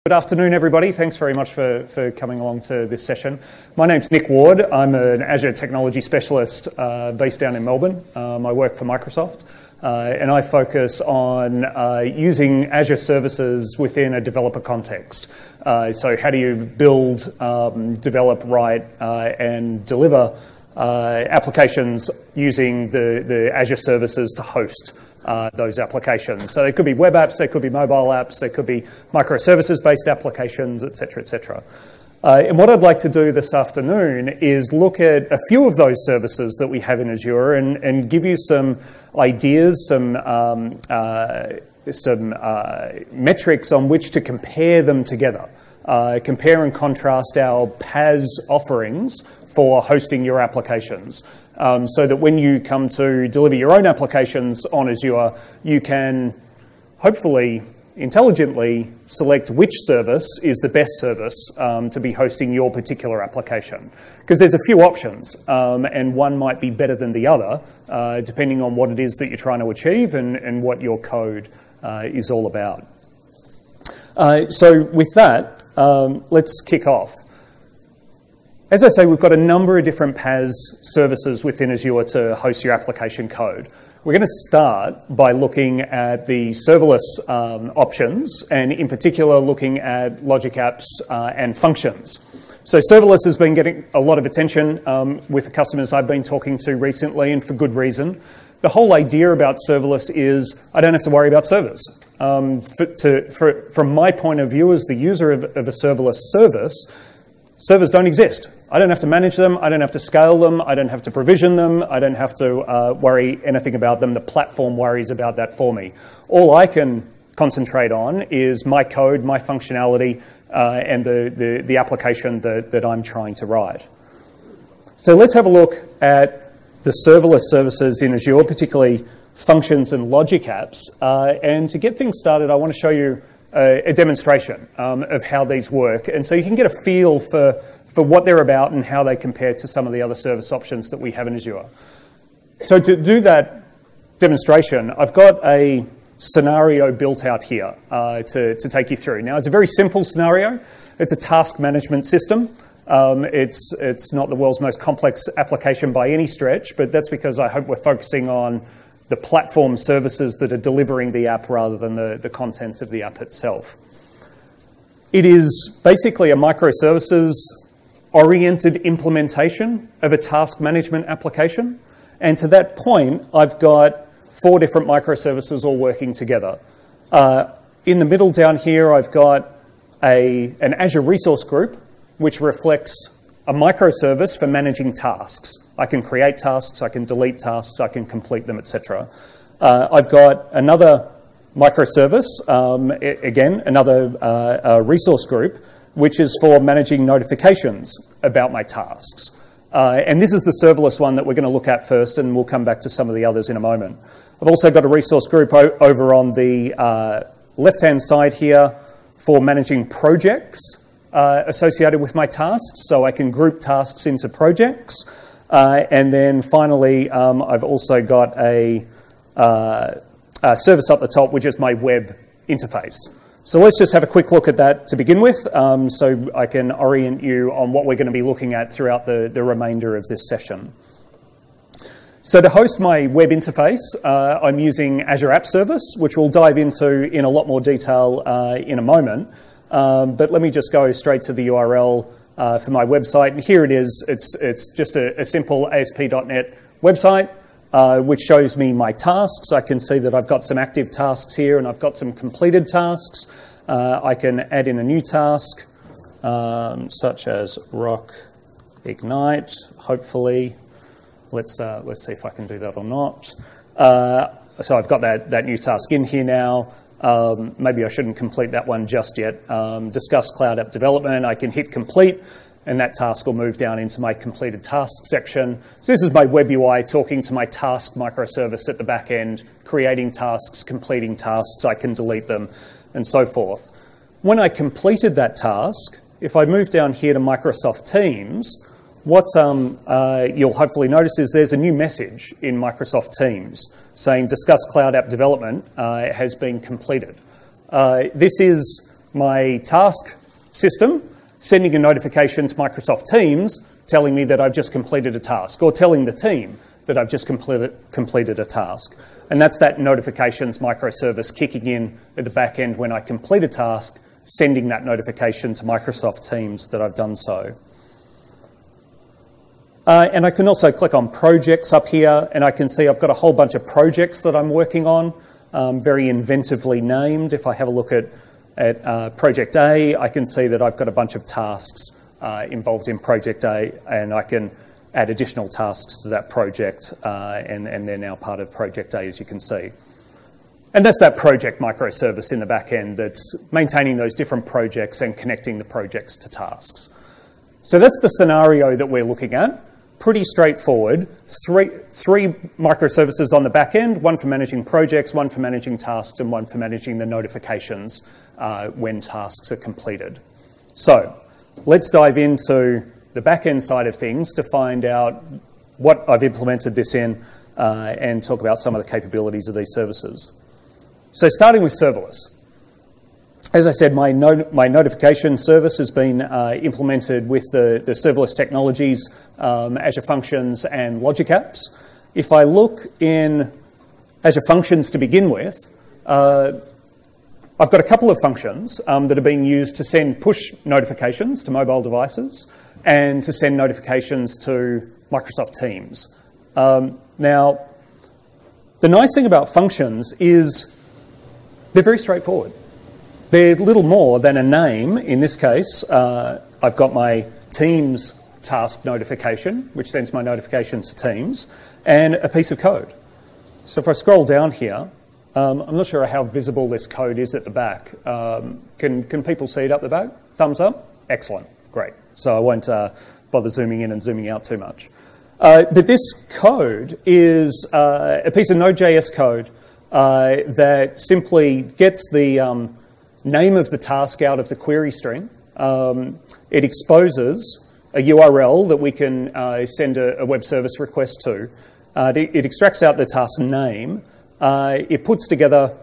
Good afternoon, everybody. Thanks very much for coming along to this session. My name's Nick Ward. I'm an Azure technology specialist based down in Melbourne. I work for Microsoft, and I focus on using Azure services within a developer context. So how do you build, develop, write, and deliver applications using the Azure services to host those applications. So they could be web apps, they could be mobile apps, they could be microservices-based applications, et cetera, et cetera. And what I'd like to do this afternoon is look at a few of those services that we have in Azure and give you some ideas, some metrics on which to compare them together. Compare and contrast our PaaS offerings for hosting your applications. So that when you come to deliver your own applications on Azure, you can hopefully intelligently select which service is the best service to be hosting your particular application. Because there's a few options, and one might be better than the other, depending on what it is that you're trying to achieve and what your code is all about. So with that, let's kick off. As I say, we've got a number of different PaaS services within Azure to host your application code. We're going to start by looking at the serverless options, and in particular looking at logic apps and functions. So serverless has been getting a lot of attention with the customers I've been talking to recently, and for good reason. The whole idea about serverless is I don't have to worry about servers. From my point of view as the user of a serverless service, servers don't exist. I don't have to manage them. I don't have to scale them. I don't have to provision them. I don't have to worry anything about them. The platform worries about that for me. All I can concentrate on is my code, my functionality, and the application that I'm trying to write. So let's have a look at the serverless services in Azure, particularly functions and logic apps. And to get things started, I want to show you a demonstration of how these work, and so you can get a feel for what they're about and how they compare to some of the other service options that we have in Azure. So to do that demonstration, I've got a scenario built out here to take you through. Now, it's a very simple scenario. It's a task management system. It's not the world's most complex application by any stretch, but that's because I hope we're focusing on the platform services that are delivering the app rather than the contents of the app itself. It is basically a microservices-oriented implementation of a task management application. And to that point, I've got 4 different microservices all working together. In the middle down here, I've got an Azure resource group, which reflects a microservice for managing tasks. I can create tasks, I can delete tasks, I can complete them, etc. I've got another microservice, again, another resource group, which is for managing notifications about my tasks. And this is the serverless one that we're going to look at first, and we'll come back to some of the others in a moment. I've also got a resource group over on the left-hand side here for managing projects associated with my tasks, so I can group tasks into projects. And then finally, I've also got a service up the top, which is my web interface. So let's just have a quick look at that to begin with, so I can orient you on what we're going to be looking at throughout the remainder of this session. So to host my web interface, I'm using Azure App Service, which we'll dive into in a lot more detail in a moment. But let me just go straight to the URL for my website. And here it is. It's just a simple ASP.NET website, which shows me my tasks. I can see that I've got some active tasks here, and I've got some completed tasks. I can add in a new task, such as Rock Ignite, hopefully. Let's see if I can do that or not. So I've got that new task in here now. Maybe I shouldn't complete that one just yet. Discuss Cloud App Development. I can hit complete, and that task will move down into my completed tasks section. So this is my web UI talking to my task microservice at the back end, creating tasks, completing tasks. I can delete them, and so forth. When I completed that task, if I move down here to Microsoft Teams, what you'll hopefully notice is there's a new message in Microsoft Teams saying Discuss Cloud App Development has been completed. This is my task system sending a notification to Microsoft Teams telling me that I've just completed a task, or telling the team that I've just completed a task. And that's that notifications microservice kicking in at the back end when I complete a task, sending that notification to Microsoft Teams that I've done so. And I can also click on projects up here, and I can see I've got a whole bunch of projects that I'm working on, very inventively named. If I have a look at Project A, I can see that I've got a bunch of tasks involved in Project A, and I can add additional tasks to that project, and they're now part of Project A, as you can see. And that's that project microservice in the back end that's maintaining those different projects and connecting the projects to tasks. So that's the scenario that we're looking at. Pretty straightforward. Three microservices on the back end, one for managing projects, one for managing tasks, and one for managing the notifications when tasks are completed. So let's dive into the back end side of things to find out what I've implemented this in and talk about some of the capabilities of these services. So starting with serverless. As I said, my notification service has been implemented with the serverless technologies, Azure Functions and Logic Apps. If I look in Azure Functions to begin with, I've got a couple of functions that are being used to send push notifications to mobile devices and to send notifications to Microsoft Teams. Now, the nice thing about functions is they're very straightforward. They're little more than a name. In this case, I've got my Teams task notification, which sends my notifications to Teams, and a piece of code. So if I scroll down here, I'm not sure how visible this code is at the back. Can people see it up the back? Thumbs up? Excellent. Great. So I won't bother zooming in and zooming out too much. But this code is a piece of Node.js code that simply gets the name of the task out of the query string. It exposes a URL that we can send a web service request to. It extracts out the task name. It puts together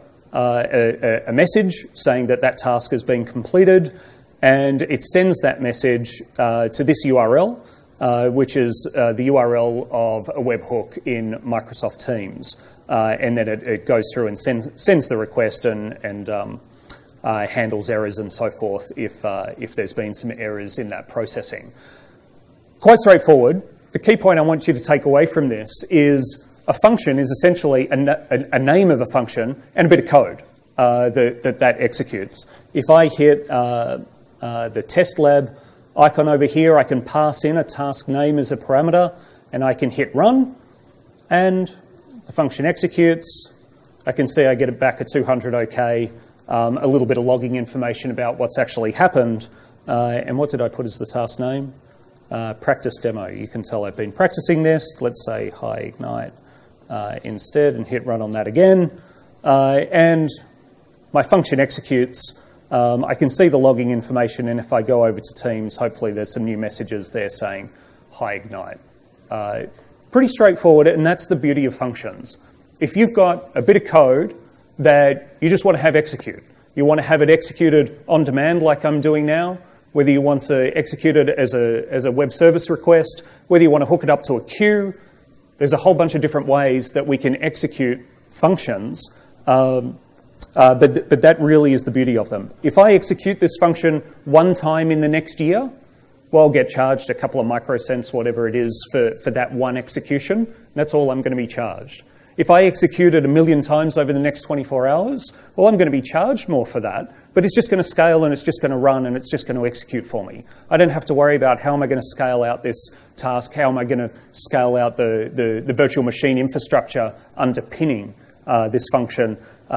a message saying that that task has been completed, and it sends that message to this URL, which is the URL of a webhook in Microsoft Teams. And then it goes through and sends the request and handles errors and so forth if there's been some errors in that processing. Quite straightforward. The key point I want you to take away from this is a function is essentially a name of a function and a bit of code that executes. If I hit the test lab icon over here, I can pass in a task name as a parameter, and I can hit run, and the function executes. I can see I get it back at 200 OK, a little bit of logging information about what's actually happened. And what did I put as the task name? Practice demo. You can tell I've been practicing this. Let's say hi Ignite instead, and hit run on that again. And my function executes. I can see the logging information, and if I go over to Teams, hopefully there's some new messages there saying hi Ignite. Pretty straightforward, and that's the beauty of functions. If you've got a bit of code that you just want to have execute, you want to have it executed on demand like I'm doing now, whether you want to execute it as a web service request, whether you want to hook it up to a queue, there's a whole bunch of different ways that we can execute functions, but that really is the beauty of them. If I execute this function one time in the next year, well, I'll get charged a couple of microcents, whatever it is, for that one execution. That's all I'm going to be charged. If I execute it 1 million times over the next 24 hours, well, I'm going to be charged more for that, but it's just going to scale and it's just going to run and it's just going to execute for me. I don't have to worry about how am I going to scale out this task, how am I going to scale out the virtual machine infrastructure underpinning this function.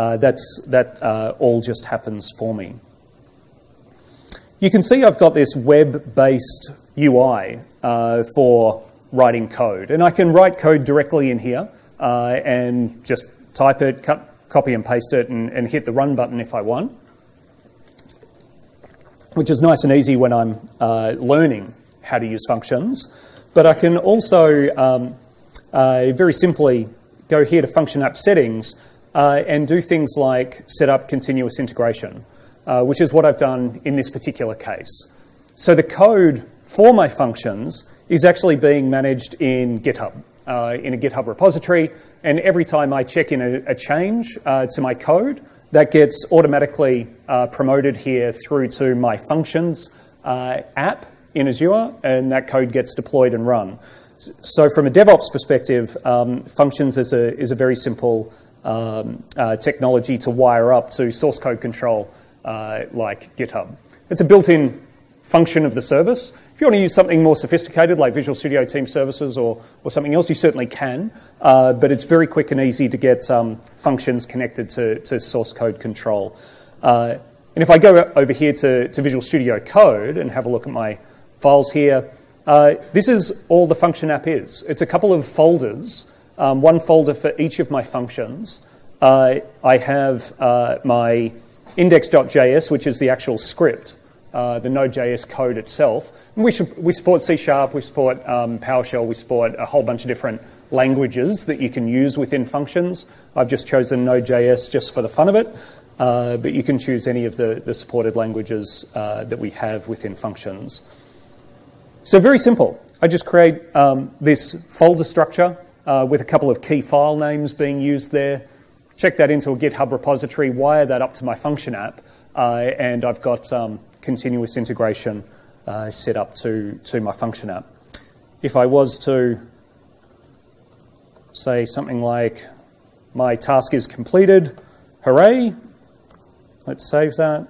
That all just happens for me. You can see I've got this web-based UI for writing code, and I can write code directly in here and just type it, copy and paste it, and hit the run button if I want, which is nice and easy when I'm learning how to use functions. But I can also very simply go here to Function App Settings and do things like set up continuous integration. which is what I've done in this particular case. So the code for my functions is actually being managed in GitHub, in a GitHub repository, and every time I check in a change to my code, that gets automatically promoted here through to my functions app in Azure, and that code gets deployed and run. So from a DevOps perspective, functions is a very simple technology to wire up to source code control like GitHub. It's a built-in function of the service. If you want to use something more sophisticated like Visual Studio Team Services or something else, you certainly can, but it's very quick and easy to get functions connected to source code control. And if I go over here to Visual Studio Code and have a look at my files here, this is all the function app is. It's a couple of folders, one folder for each of my functions. I have my index.js, which is the actual script, the Node.js code itself. And we support C#, we support PowerShell, we support a whole bunch of different languages that you can use within functions. I've just chosen Node.js just for the fun of it, but you can choose any of the supported languages that we have within functions. So very simple. I just create this folder structure with a couple of key file names being used there, check that into a GitHub repository, wire that up to my function app, and I've got continuous integration set up to my function app. If I was to say something like, my task is completed, hooray, let's save that.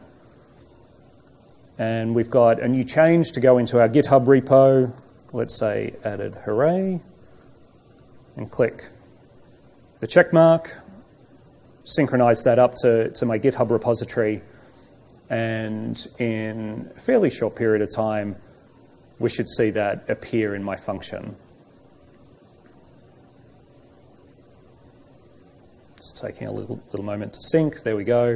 And we've got a new change to go into our GitHub repo. Let's say added hooray, and click the check mark, synchronize that up to my GitHub repository, and in a fairly short period of time, we should see that appear in my function. It's taking a little moment to sync. There we go.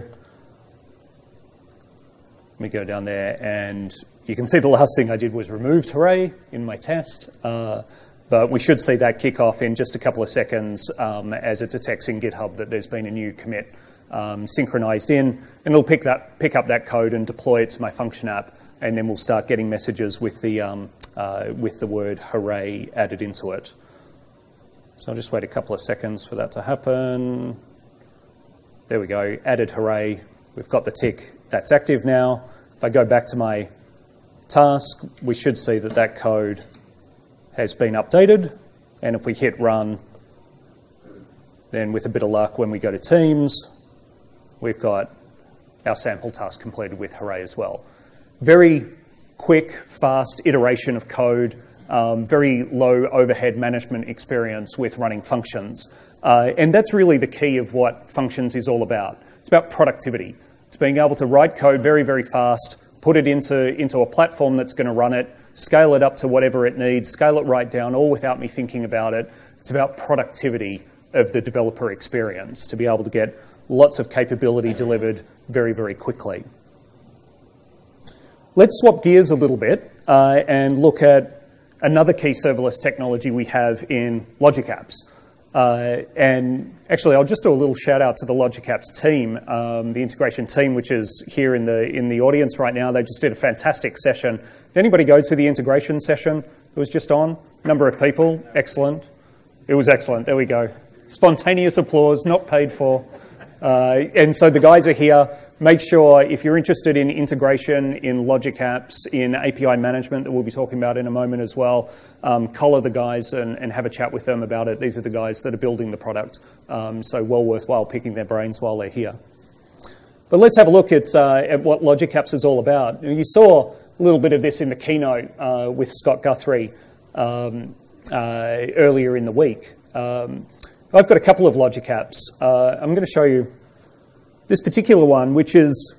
Let me go down there, and you can see the last thing I did was removed hooray in my test. But we should see that kick off in just a couple of seconds as it detects in GitHub that there's been a new commit synchronized in, and it'll pick up that code and deploy it to my function app, and then we'll start getting messages with the word hooray added into it. So I'll just wait a couple of seconds for that to happen. There we go, added hooray. We've got the tick that's active now. If I go back to my task, we should see that that code has been updated. And if we hit run, then with a bit of luck, when we go to Teams, we've got our sample task completed with hooray as well. Very quick, fast iteration of code, very low overhead management experience with running functions. And that's really the key of what functions is all about. It's about productivity. It's being able to write code very, very fast, put it into a platform that's going to run it, scale it up to whatever it needs, scale it right down, all without me thinking about it. It's about productivity of the developer experience, to be able to get lots of capability delivered very, very quickly. Let's swap gears a little bit and look at another key serverless technology we have in Logic Apps. And actually, I'll just do a little shout out to the Logic Apps team, the integration team, which is here in the audience right now. They just did a fantastic session. Did anybody go to the integration session? It was just on. Number of people, excellent. It was excellent. There we go. Spontaneous applause, not paid for. And so the guys are here. Make sure, if you're interested in integration, in Logic Apps, in API management that we'll be talking about in a moment as well, collar the guys and have a chat with them about it. These are the guys that are building the product, so well worthwhile picking their brains while they're here. But let's have a look at what Logic Apps is all about. You saw a little bit of this in the keynote with Scott Guthrie earlier in the week. I've got a couple of Logic Apps. I'm going to show you this particular one, which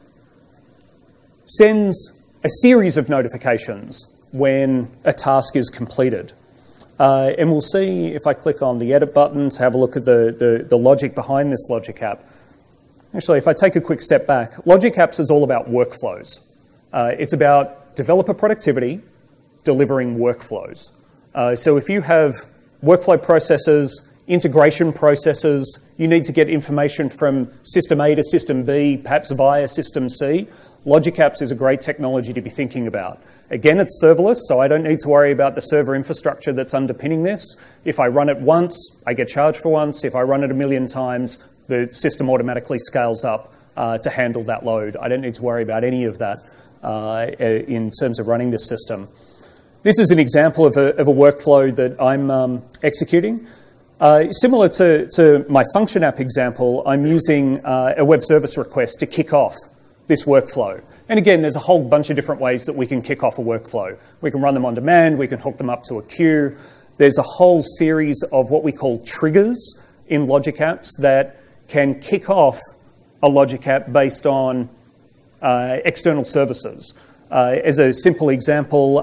sends a series of notifications when a task is completed. And we'll see if I click on the edit button to have a look at the logic behind this Logic App. Actually, if I take a quick step back, Logic Apps is all about workflows. It's about developer productivity, delivering workflows. So if you have workflow processes, integration processes. You need to get information from system A to system B, perhaps via system C. Logic Apps is a great technology to be thinking about. Again, it's serverless, so I don't need to worry about the server infrastructure that's underpinning this. If I run it once, I get charged for once. If I run it 1,000,000 times, the system automatically scales up to handle that load. I don't need to worry about any of that in terms of running this system. This is an example of a workflow that I'm executing. Similar to my function app example, I'm using a web service request to kick off this workflow. And again, there's a whole bunch of different ways that we can kick off a workflow. We can run them on demand, we can hook them up to a queue. There's a whole series of what we call triggers in Logic Apps that can kick off a Logic App based on external services. As a simple example,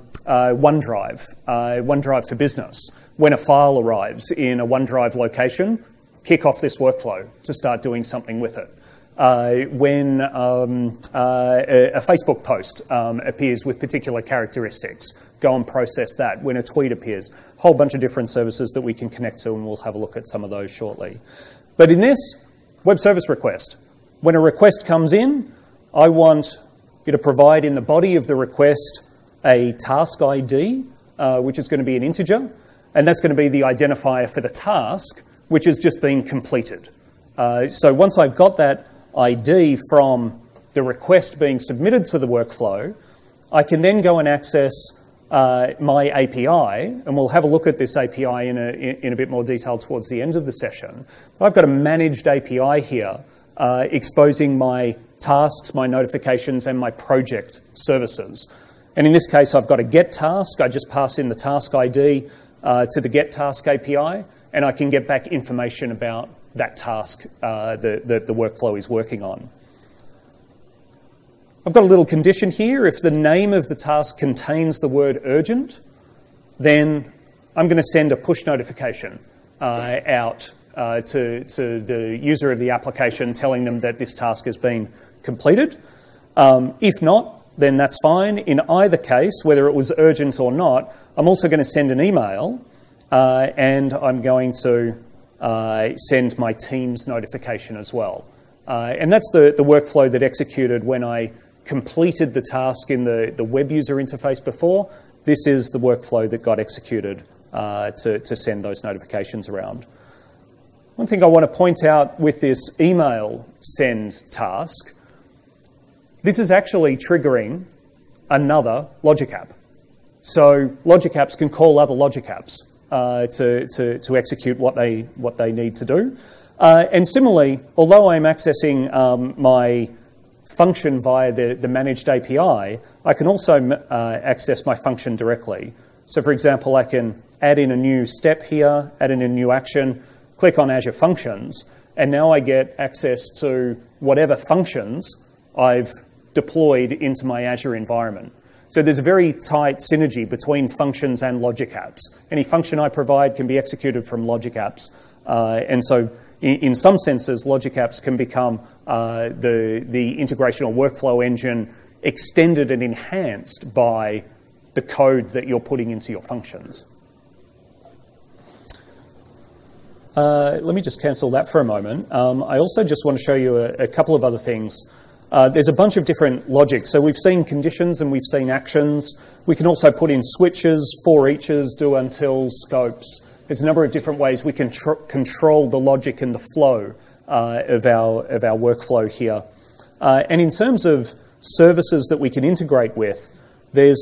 OneDrive for Business. When a file arrives in a OneDrive location, kick off this workflow to start doing something with it. When a Facebook post appears with particular characteristics, go and process that. When a tweet appears, a whole bunch of different services that we can connect to, and we'll have a look at some of those shortly. But in this, web service request. When a request comes in, I want you to provide in the body of the request a task ID, which is going to be an integer, and that's going to be the identifier for the task, which has just been completed. So once I've got that ID from the request being submitted to the workflow, I can then go and access my API, and we'll have a look at this API in a bit more detail towards the end of the session. I've got a managed API here exposing my tasks, my notifications, and my project services. And in this case, I've got a get task. I just pass in the task ID to the get task API, and I can get back information about that task that the workflow is working on. I've got a little condition here. If the name of the task contains the word urgent, then I'm going to send a push notification out to the user of the application telling them that this task has been completed. If not, then that's fine. In either case, whether it was urgent or not, I'm also going to send an email and I'm going to send my Teams notification as well. And that's the workflow that executed when I completed the task in the web user interface before. This is the workflow that got executed to send those notifications around. One thing I want to point out with this email send task, this is actually triggering another Logic App. So Logic Apps can call other Logic Apps to execute what they need to do. And similarly, although I'm accessing my function via the managed API, I can also access my function directly. So for example, I can add in a new step here, add in a new action, click on Azure Functions, and now I get access to whatever functions I've deployed into my Azure environment. So there's a very tight synergy between functions and Logic Apps. Any function I provide can be executed from Logic Apps. And so in some senses, Logic Apps can become the integration or workflow engine extended and enhanced by the code that you're putting into your functions. Let me just cancel that for a moment. I also just want to show you a couple of other things. There's a bunch of different logic. So we've seen conditions and we've seen actions. We can also put in switches, for eaches, do until, scopes. There's a number of different ways we can control the logic and the flow of our workflow here. And in terms of services that we can integrate with, there's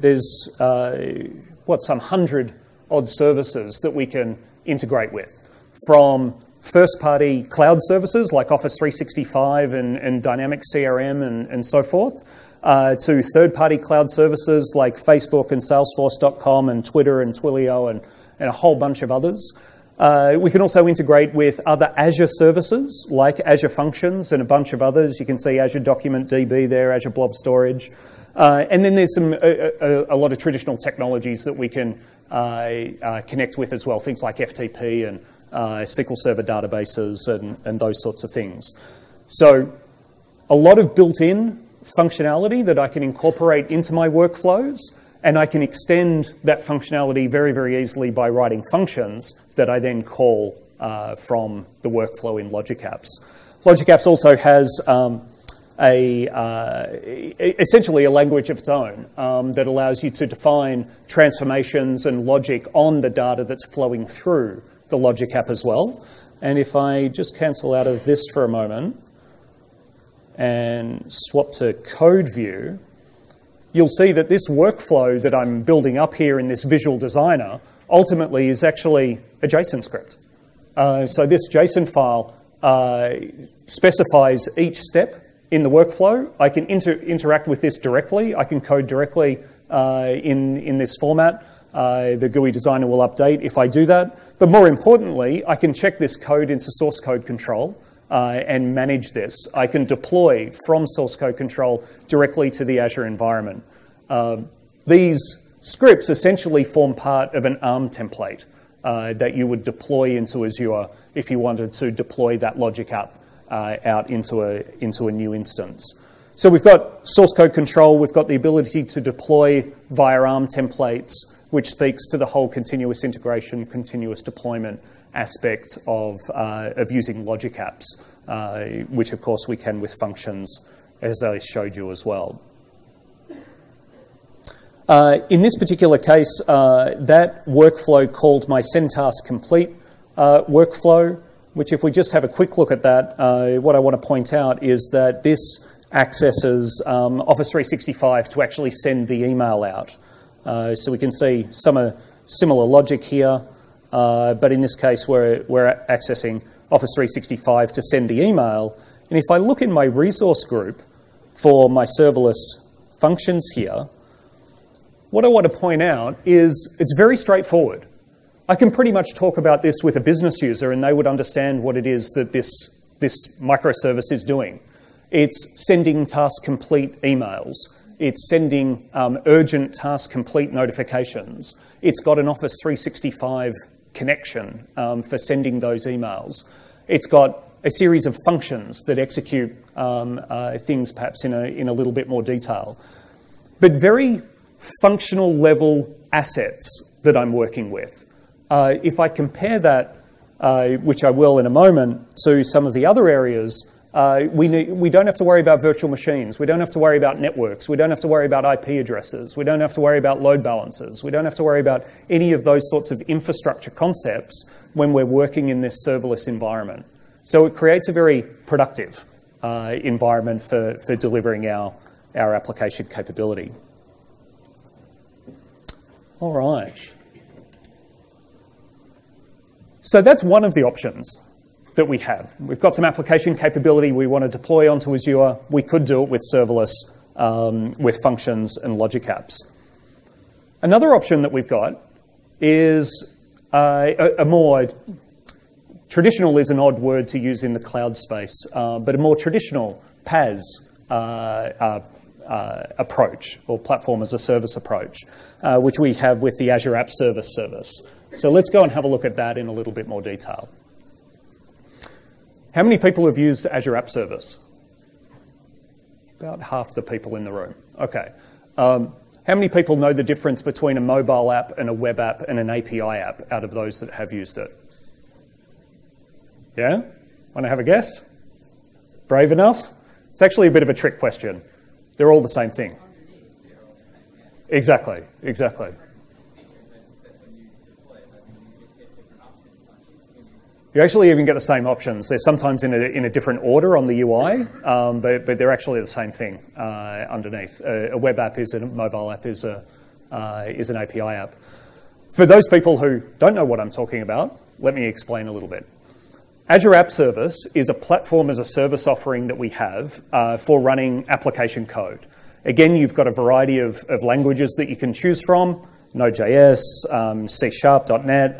some 100 odd services that we can integrate with, from first-party cloud services like Office 365 and Dynamics CRM and so forth, to third-party cloud services like Facebook and Salesforce.com and Twitter and Twilio and a whole bunch of others. We can also integrate with other Azure services like Azure Functions and a bunch of others. You can see Azure Document DB there, Azure Blob Storage. And then there's a lot of traditional technologies that we can connect with as well, things like FTP and SQL Server databases and those sorts of things. So a lot of built-in functionality that I can incorporate into my workflows, And I can extend that functionality very, very easily by writing functions that I then call from the workflow in Logic Apps. Logic Apps also has essentially a language of its own that allows you to define transformations and logic on the data that's flowing through the Logic App as well. And if I just cancel out of this for a moment and swap to code view, you'll see that this workflow that I'm building up here in this visual designer ultimately is actually a JSON script. So this JSON file specifies each step in the workflow. I can interact with this directly. I can code directly in this format. The GUI designer will update if I do that. But more importantly, I can check this code into source code control and manage this. I can deploy from source code control directly to the Azure environment. These scripts essentially form part of an ARM template that you would deploy into Azure if you wanted to deploy that Logic App out into a new instance. So we've got source code control, we've got the ability to deploy via ARM templates, which speaks to the whole continuous integration, continuous deployment aspect of using Logic Apps, which of course we can with functions, as I showed you as well. In this particular case, that workflow called my sendTaskComplete workflow, which if we just have a quick look at that, what I want to point out is that this accesses Office 365 to actually send the email out. So we can see some similar logic here, but in this case we're accessing Office 365 to send the email. And if I look in my resource group for my serverless functions here, what I want to point out is it's very straightforward. I can pretty much talk about this with a business user and they would understand what it is that this microservice is doing. It's sending task complete emails. It's sending urgent task complete notifications. It's got an Office 365 connection for sending those emails. It's got a series of functions that execute things perhaps in a little bit more detail. But very functional level assets that I'm working with. If I compare that, which I will in a moment, to some of the other areas, we don't have to worry about virtual machines. We don't have to worry about networks. We don't have to worry about IP addresses. We don't have to worry about load balancers. We don't have to worry about any of those sorts of infrastructure concepts when we're working in this serverless environment. So it creates a very productive environment for delivering our application capability. All right. So that's one of the options that we have. We've got some application capability we want to deploy onto Azure. We could do it with serverless, with functions and Logic Apps. Another option that we've got is a more traditional is an odd word to use in the cloud space, but a more traditional PaaS approach, or platform as a service approach, which we have with the Azure App Service. So let's go and have a look at that in a little bit more detail. How many people have used Azure App Service? About half the people in the room. Okay. How many people know the difference between a mobile app and a web app and an API app out of those that have used it? Yeah? Want to have a guess? Brave enough? It's actually a bit of a trick question. They're all the same thing. Exactly. You actually even get the same options. They're sometimes in a different order on the UI, but they're actually the same thing underneath. A web app is a mobile app is an API app. For those people who don't know what I'm talking about, let me explain a little bit. Azure App Service is a platform as a service offering that we have for running application code. Again, you've got a variety of languages that you can choose from. Node.js, C#, .NET,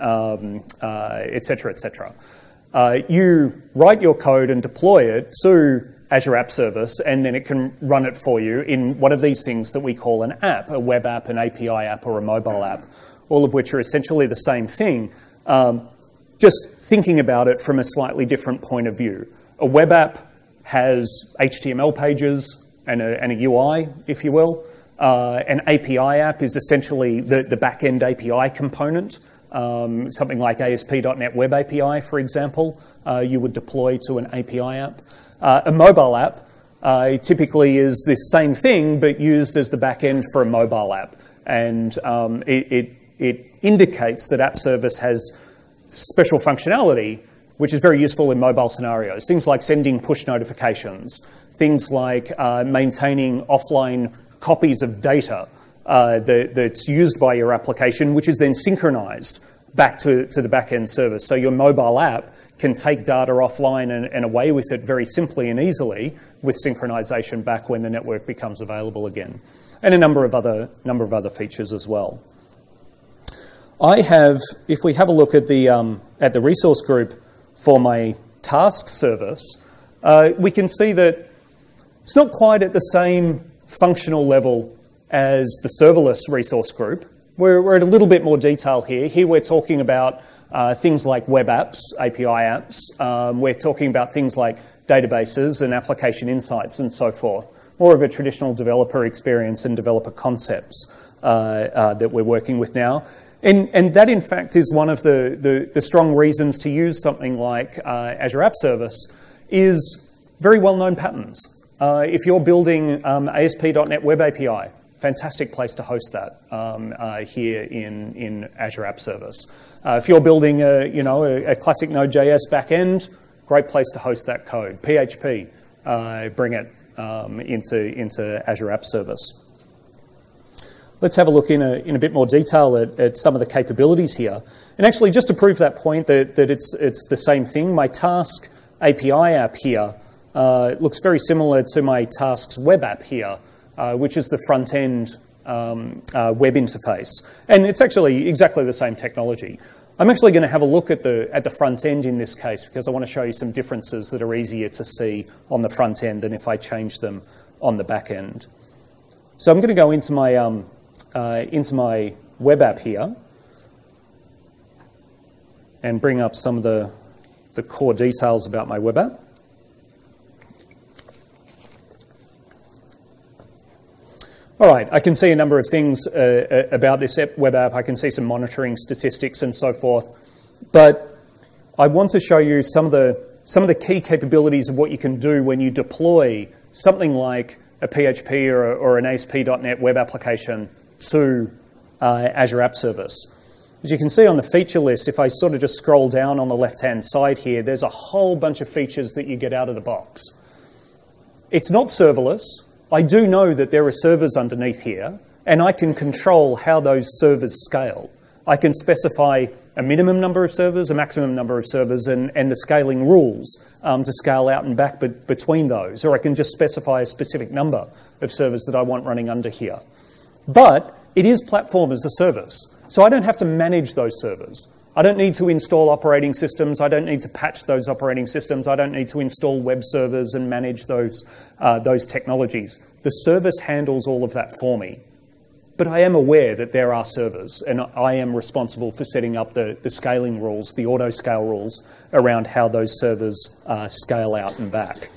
etc. You write your code and deploy it to Azure App Service, and then it can run it for you in one of these things that we call an app, a web app, an API app, or a mobile app, all of which are essentially the same thing, just thinking about it from a slightly different point of view. A web app has HTML pages and a UI, if you will. An API app is essentially the back-end API component. Something like ASP.NET Web API, for example, you would deploy to an API app. A mobile app typically is this same thing, but used as the back-end for a mobile app. And it indicates that App Service has special functionality, which is very useful in mobile scenarios. Things like sending push notifications, things like maintaining offline copies of data that's used by your application, which is then synchronized back to the back-end service. So your mobile app can take data offline and away with it very simply and easily with synchronization back when the network becomes available again. And a number of other features as well. If we have a look at the resource group for my task service, we can see that it's not quite at the same functional level as the serverless resource group. We're at a little bit more detail here. Here we're talking about things like web apps, API apps. We're talking about things like databases and application insights and so forth. More of a traditional developer experience and developer concepts that we're working with now. And that, in fact, is one of the strong reasons to use something like Azure App Service is very well-known patterns. If you're building ASP.NET Web API, fantastic place to host that here in Azure App Service. If you're building a classic Node.js backend, great place to host that code. PHP, bring it into Azure App Service. Let's have a look in a bit more detail at some of the capabilities here. And actually, just to prove that point that it's the same thing, my task API app here looks very similar to my tasks web app here, which is the front-end web interface. And it's actually exactly the same technology. I'm actually going to have a look at the front end in this case because I want to show you some differences that are easier to see on the front end than if I change them on the back end. So I'm going to go into my web app here and bring up some of the core details about my web app. All right, I can see a number of things about this web app. I can see some monitoring statistics and so forth. But I want to show you some of the key capabilities of what you can do when you deploy something like a PHP or an ASP.NET web application to Azure App Service. As you can see on the feature list, if I sort of just scroll down on the left-hand side here, there's a whole bunch of features that you get out of the box. It's not serverless. I do know that there are servers underneath here, and I can control how those servers scale. I can specify a minimum number of servers, a maximum number of servers, and the scaling rules to scale out and back between those. Or I can just specify a specific number of servers that I want running under here. But it is platform as a service, so I don't have to manage those servers. I don't need to install operating systems. I don't need to patch those operating systems. I don't need to install web servers and manage those technologies. The service handles all of that for me. But I am aware that there are servers, and I am responsible for setting up the scaling rules, the auto-scale rules, around how those servers scale out and back.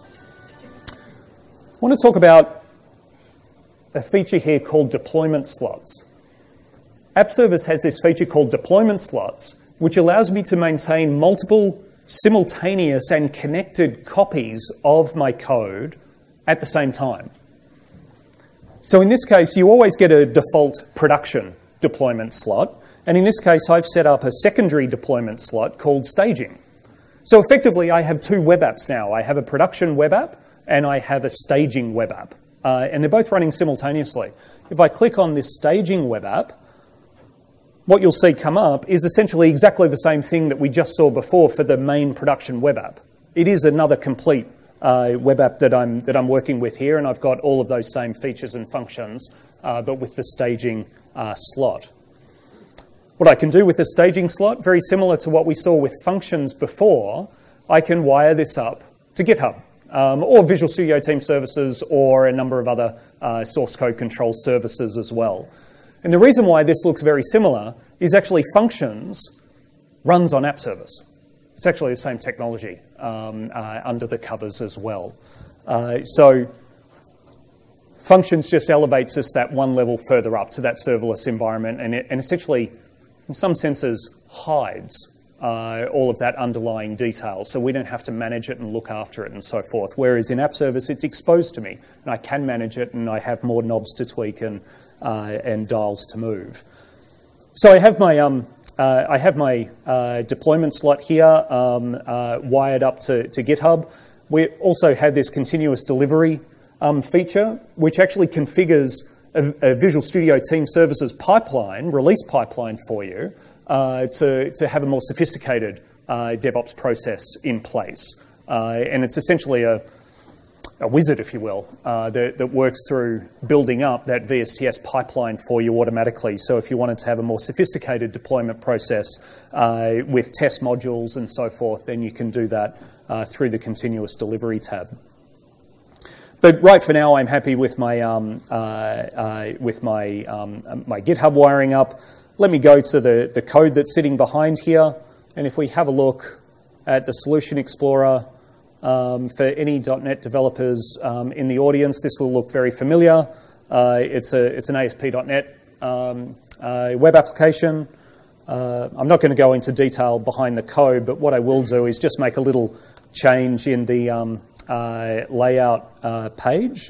I want to talk about a feature here called deployment slots. App Service has this feature called deployment slots, which allows me to maintain multiple simultaneous and connected copies of my code at the same time. So in this case, you always get a default production deployment slot. And in this case, I've set up a secondary deployment slot called staging. So effectively, I have two web apps now. I have a production web app and I have a staging web app. And they're both running simultaneously. If I click on this staging web app, what you'll see come up is essentially exactly the same thing that we just saw before for the main production web app. It is another complete web app that I'm working with here, and I've got all of those same features and functions, but with the staging slot. What I can do with the staging slot, very similar to what we saw with functions before, I can wire this up to GitHub, or Visual Studio Team Services, or a number of other source code control services as well. And the reason why this looks very similar is actually functions runs on App Service. It's actually the same technology under the covers as well. So Functions just elevates us that one level further up to that serverless environment, and essentially, in some senses, hides all of that underlying detail, so we don't have to manage it and look after it and so forth. Whereas in App Service, it's exposed to me, and I can manage it, and I have more knobs to tweak and dials to move. So I have my deployment slot here wired up to GitHub. We also have this continuous delivery feature, which actually configures a Visual Studio Team Services pipeline, release pipeline for you, to have a more sophisticated DevOps process in place. And it's essentially a wizard, if you will, that works through building up that VSTS pipeline for you automatically. So if you wanted to have a more sophisticated deployment process with test modules and so forth, then you can do that through the continuous delivery tab. But right for now, I'm happy with my my GitHub wiring up. Let me go to the code that's sitting behind here, and if we have a look at the Solution Explorer, for any .NET developers in the audience, this will look very familiar. It's an ASP.NET web application. I'm not going to go into detail behind the code, but what I will do is just make a little change in the layout page.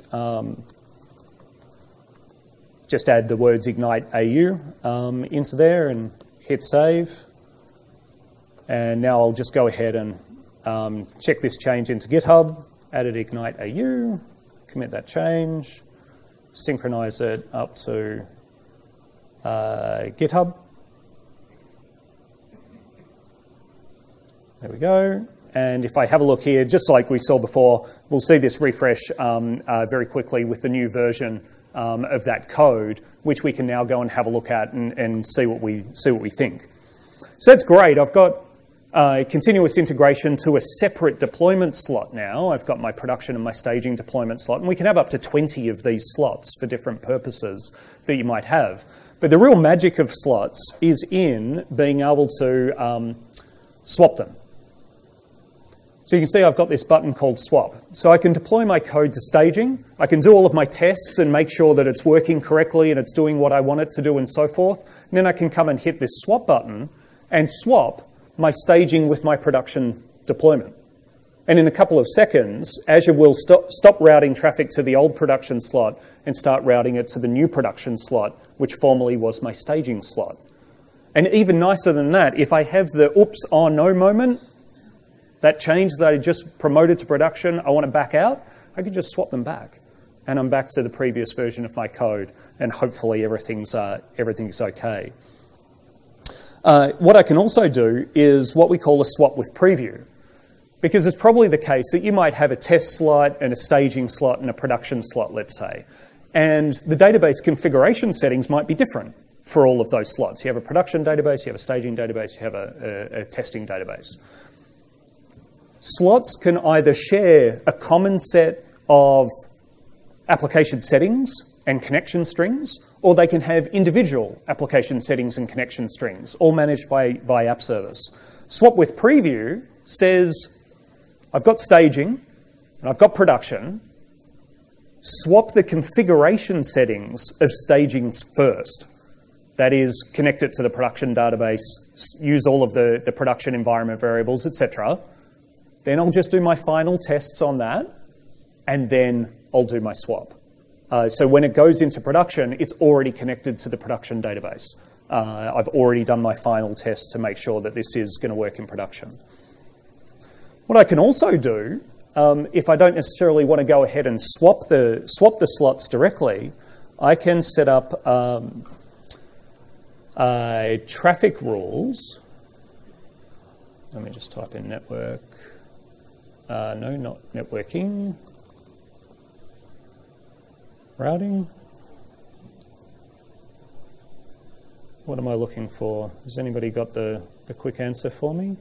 Just add the words Ignite AU into there and hit save. And now I'll just go ahead and check this change into GitHub, added Ignite AU, commit that change, synchronize it up to GitHub. There we go. And if I have a look here, just like we saw before, we'll see this refresh very quickly with the new version of that code, which we can now go and have a look at and see what we think. So that's great. I've got continuous integration to a separate deployment slot now. I've got my production and my staging deployment slot, and we can have up to 20 of these slots for different purposes that you might have. But the real magic of slots is in being able to swap them. So you can see I've got this button called Swap. So I can deploy my code to staging. I can do all of my tests and make sure that it's working correctly and it's doing what I want it to do and so forth. And then I can come and hit this Swap button and swap my staging with my production deployment. And in a couple of seconds, Azure will stop routing traffic to the old production slot and start routing it to the new production slot, which formerly was my staging slot. And even nicer than that, if I have the oops, oh no moment, that change that I just promoted to production, I want to back out, I can just swap them back. And I'm back to the previous version of my code, and hopefully everything's okay. What I can also do is what we call a swap with preview, because it's probably the case that you might have a test slot and a staging slot and a production slot, let's say. And the database configuration settings might be different for all of those slots. You have a production database, you have a staging database, you have a testing database. Slots can either share a common set of application settings and connection strings, or they can have individual application settings and connection strings, all managed by App Service. Swap with Preview says, I've got staging and I've got production. Swap the configuration settings of staging first. That is, connect it to the production database, use all of the production environment variables, etc. Then I'll just do my final tests on that, and then I'll do my swap. So when it goes into production, it's already connected to the production database. I've already done my final tests to make sure that this is going to work in production. What I can also do, if I don't necessarily want to go ahead and swap the slots directly, I can set up traffic rules. Let me just type in network. No, not networking. Routing. What am I looking for? Has anybody got the quick answer for me?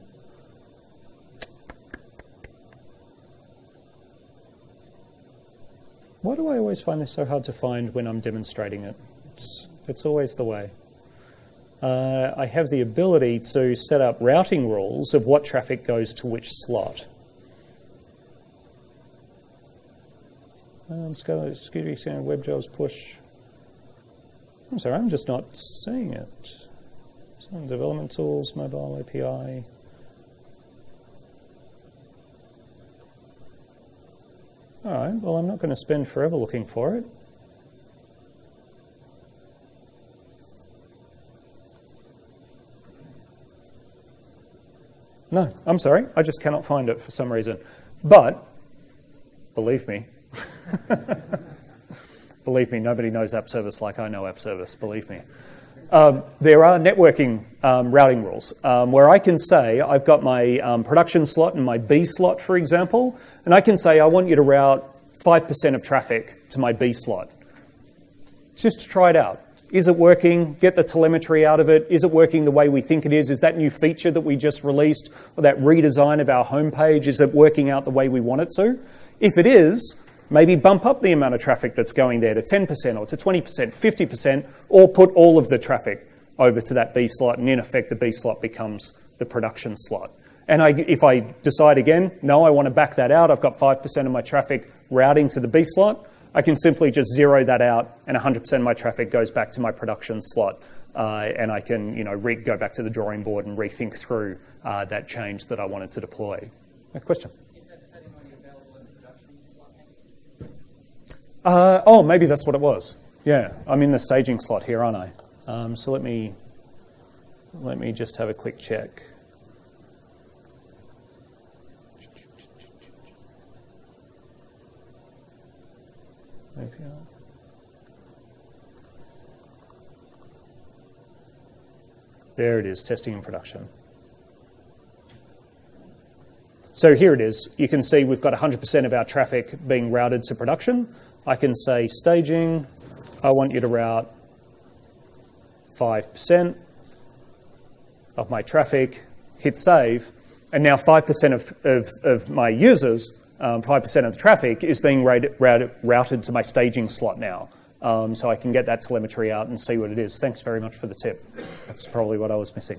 Why do I always find this so hard to find when I'm demonstrating it? It's always the way. I have the ability to set up routing rules of what traffic goes to which slot. Security scanner, web jobs, push. I'm sorry, I'm just not seeing it. Some development tools, mobile API. All right, well, I'm not going to spend forever looking for it. No, I'm sorry, I just cannot find it for some reason. But, believe me, believe me, nobody knows App Service like I know App Service, believe me. There are networking routing rules where I can say I've got my production slot and my B slot, for example, and I can say I want you to route 5% of traffic to my B slot. Just to try it out. Is it working? Get the telemetry out of it. Is it working the way we think it is? Is that new feature that we just released, or that redesign of our homepage, is it working out the way we want it to? If it is, maybe bump up the amount of traffic that's going there to 10% or to 20%, 50%, or put all of the traffic over to that B slot, and in effect, the B slot becomes the production slot. And if I decide again, no, I want to back that out, I've got 5% of my traffic routing to the B slot, I can simply just zero that out, and 100% of my traffic goes back to my production slot. And I can, go back to the drawing board and rethink through that change that I wanted to deploy. A question? Is that setting only available in the production slot? Oh, maybe that's what it was. Yeah, I'm in the staging slot here, aren't I? So let me just have a quick check. There it is, testing and production. So here it is. You can see we've got 100% of our traffic being routed to production. I can say staging, I want you to route 5% of my traffic, hit save, and now 5% of my users, 5% of the traffic is being routed to my staging slot now. So I can get that telemetry out and see what it is. Thanks very much for the tip. That's probably what I was missing.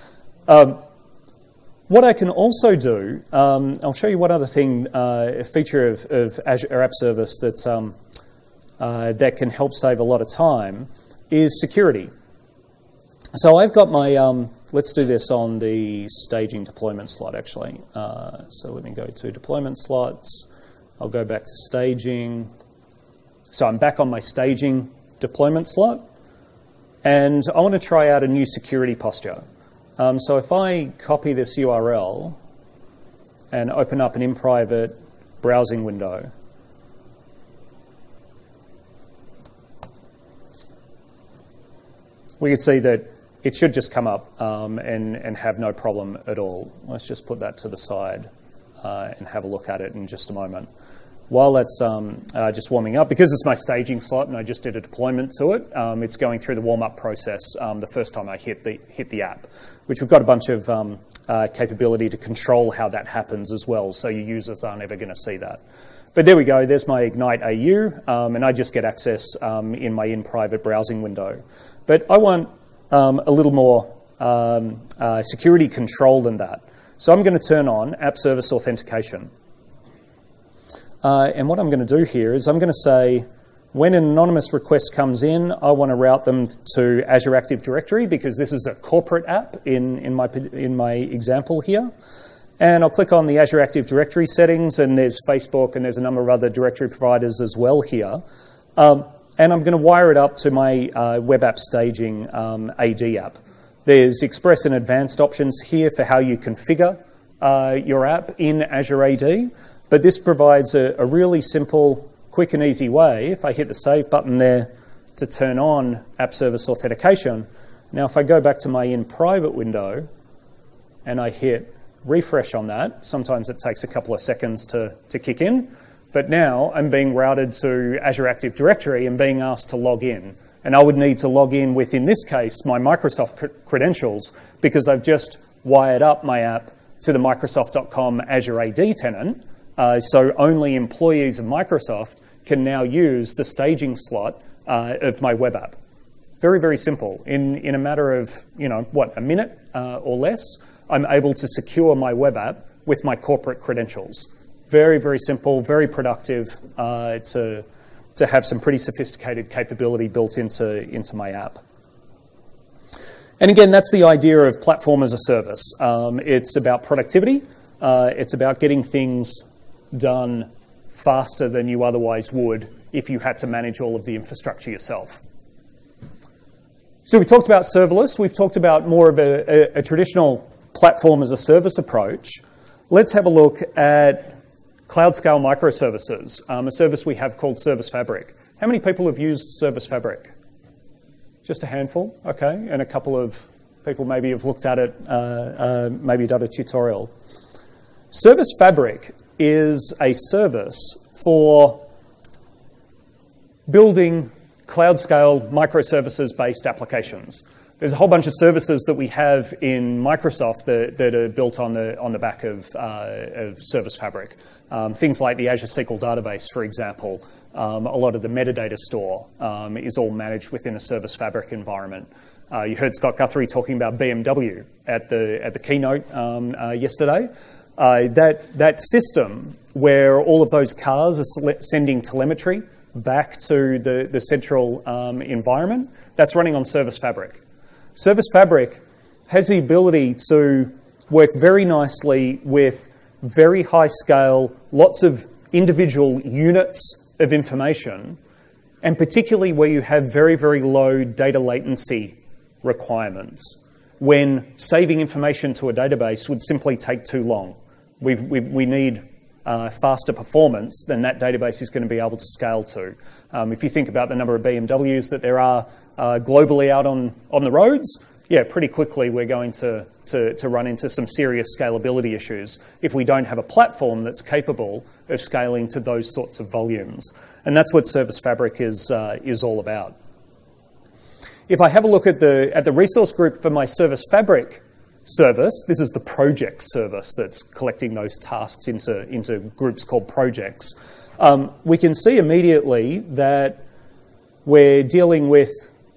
What I can also do, I'll show you one other thing, a feature of Azure App Service that can help save a lot of time, is security. So I've got my, let's do this on the staging deployment slot actually. So let me go to deployment slots. I'll go back to staging. So I'm back on my staging deployment slot, and I want to try out a new security posture. So if I copy this URL and open up an in-private browsing window, we could see that it should just come up and have no problem at all. Let's just put that to the side and have a look at it in just a moment. While that's just warming up, because it's my staging slot and I just did a deployment to it, it's going through the warm-up process the first time I hit the app, which we've got a bunch of capability to control how that happens as well, so your users aren't ever going to see that. But there we go, there's my Ignite AU, and I just get access in my in-private browsing window. But I want a little more security control than that. So I'm going to turn on App Service Authentication. And what I'm going to do here is I'm going to say, when an anonymous request comes in, I want to route them to Azure Active Directory, because this is a corporate app in my example here. And I'll click on the Azure Active Directory settings, and there's Facebook, and there's a number of other directory providers as well here. And I'm going to wire it up to my web app staging AD app. There's express and advanced options here for how you configure your app in Azure AD. But this provides a really simple, quick and easy way, if I hit the Save button there, to turn on App Service Authentication. Now, if I go back to my in-private window and I hit refresh on that, sometimes it takes a couple of seconds to kick in, but now I'm being routed to Azure Active Directory and being asked to log in. And I would need to log in with, in this case, my Microsoft credentials, because I've just wired up my app to the Microsoft.com Azure AD tenant. So only employees of Microsoft can now use the staging slot of my web app. Very, very simple. In a matter of, a minute or less, I'm able to secure my web app with my corporate credentials. Very, very simple, very productive to have some pretty sophisticated capability built into my app. And again, that's the idea of platform as a service. It's about productivity. It's about getting things done faster than you otherwise would if you had to manage all of the infrastructure yourself. So we talked about serverless. We've talked about more of a traditional platform as a service approach. Let's have a look at cloud scale microservices, a service we have called Service Fabric. How many people have used Service Fabric? Just a handful, okay, and a couple of people maybe have looked at it, maybe done a tutorial. Service Fabric is a service for building cloud-scale microservices-based applications. There's a whole bunch of services that we have in Microsoft that are built on the back of Service Fabric. Things like the Azure SQL database, for example. A lot of the metadata store is all managed within a Service Fabric environment. You heard Scott Guthrie talking about BMW at the keynote yesterday. That system where all of those cars are sending telemetry back to the central environment, that's running on Service Fabric. Service Fabric has the ability to work very nicely with very high scale, lots of individual units of information, and particularly where you have very, very low data latency requirements, when saving information to a database would simply take too long. We need faster performance than that database is going to be able to scale to. If you think about the number of BMWs that there are globally out on the roads, yeah, pretty quickly we're going to run into some serious scalability issues if we don't have a platform that's capable of scaling to those sorts of volumes. And that's what Service Fabric is all about. If I have a look at the resource group for my Service Fabric service, this is the project service that's collecting those tasks into groups called projects. We can see immediately that we're dealing with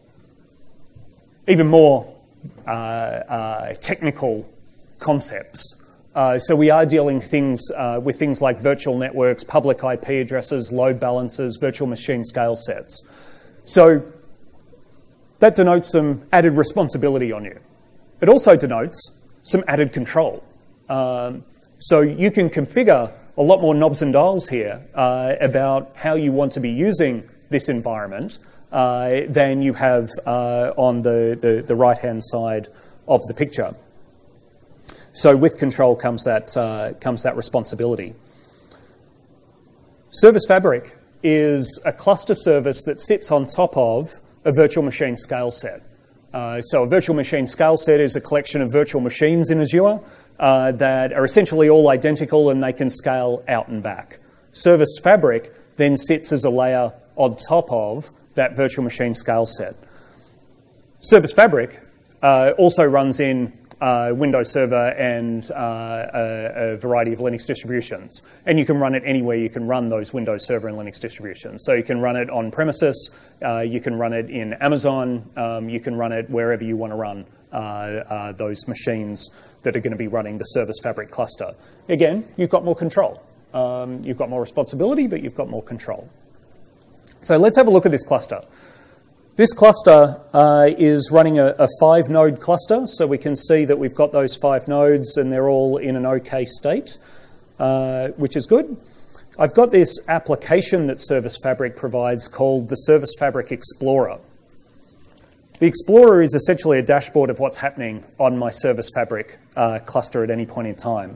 even more technical concepts. So we are dealing with things like virtual networks, public IP addresses, load balancers, virtual machine scale sets. So that denotes some added responsibility on you. It also denotes some added control. So you can configure a lot more knobs and dials here about how you want to be using this environment than you have on the right-hand side of the picture. So with control comes that responsibility. Service Fabric is a cluster service that sits on top of a virtual machine scale set. So a virtual machine scale set is a collection of virtual machines in Azure that are essentially all identical and they can scale out and back. Service Fabric then sits as a layer on top of that virtual machine scale set. Service Fabric also runs in Windows Server and a variety of Linux distributions. And you can run it anywhere you can run those Windows Server and Linux distributions. So you can run it on premises, you can run it in Amazon, you can run it wherever you want to run those machines that are going to be running the Service Fabric cluster. Again, you've got more control. You've got more responsibility, but you've got more control. So let's have a look at this cluster. This cluster is running a 5-node cluster, so we can see that we've got those 5 nodes and they're all in an okay state, which is good. I've got this application that Service Fabric provides called the Service Fabric Explorer. The Explorer is essentially a dashboard of what's happening on my Service Fabric cluster at any point in time.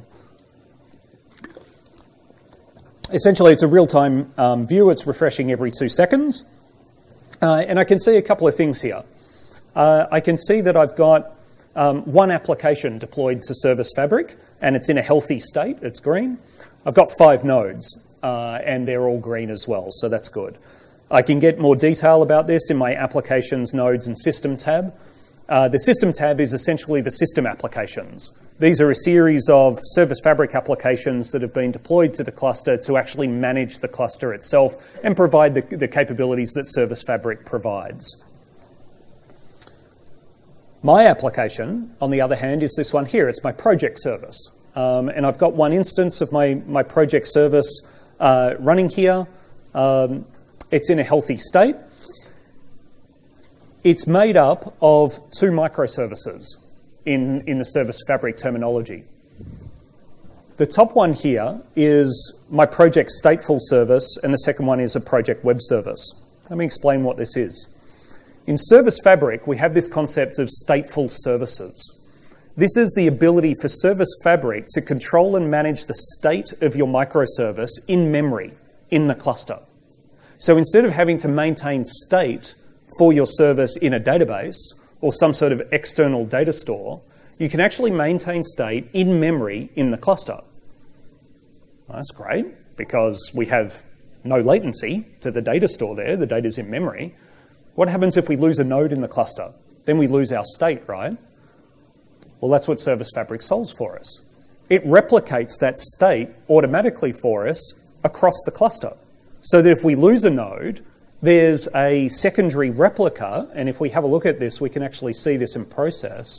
Essentially, it's a real-time view. It's refreshing every 2 seconds. And I can see a couple of things here. I can see that I've got one application deployed to Service Fabric, and it's in a healthy state. It's green. I've got 5 nodes, and they're all green as well, so that's good. I can get more detail about this in my Applications, Nodes, and System tab. The System tab is essentially the system applications. These are a series of Service Fabric applications that have been deployed to the cluster to actually manage the cluster itself and provide the capabilities that Service Fabric provides. My application, on the other hand, is this one here. It's my project service. And I've got one instance of my project service running here. It's in a healthy state. It's made up of two microservices in the Service Fabric terminology. The top one here is my project stateful service, and the second one is a project web service. Let me explain what this is. In Service Fabric, we have this concept of stateful services. This is the ability for Service Fabric to control and manage the state of your microservice in memory, in the cluster. So instead of having to maintain state for your service in a database or some sort of external data store, you can actually maintain state in memory in the cluster. Well, that's great because we have no latency to the data store there. The data's in memory. What happens if we lose a node in the cluster? Then we lose our state, right? Well, that's what Service Fabric solves for us. It replicates that state automatically for us across the cluster, so that if we lose a node, there's a secondary replica, and if we have a look at this, we can actually see this in process.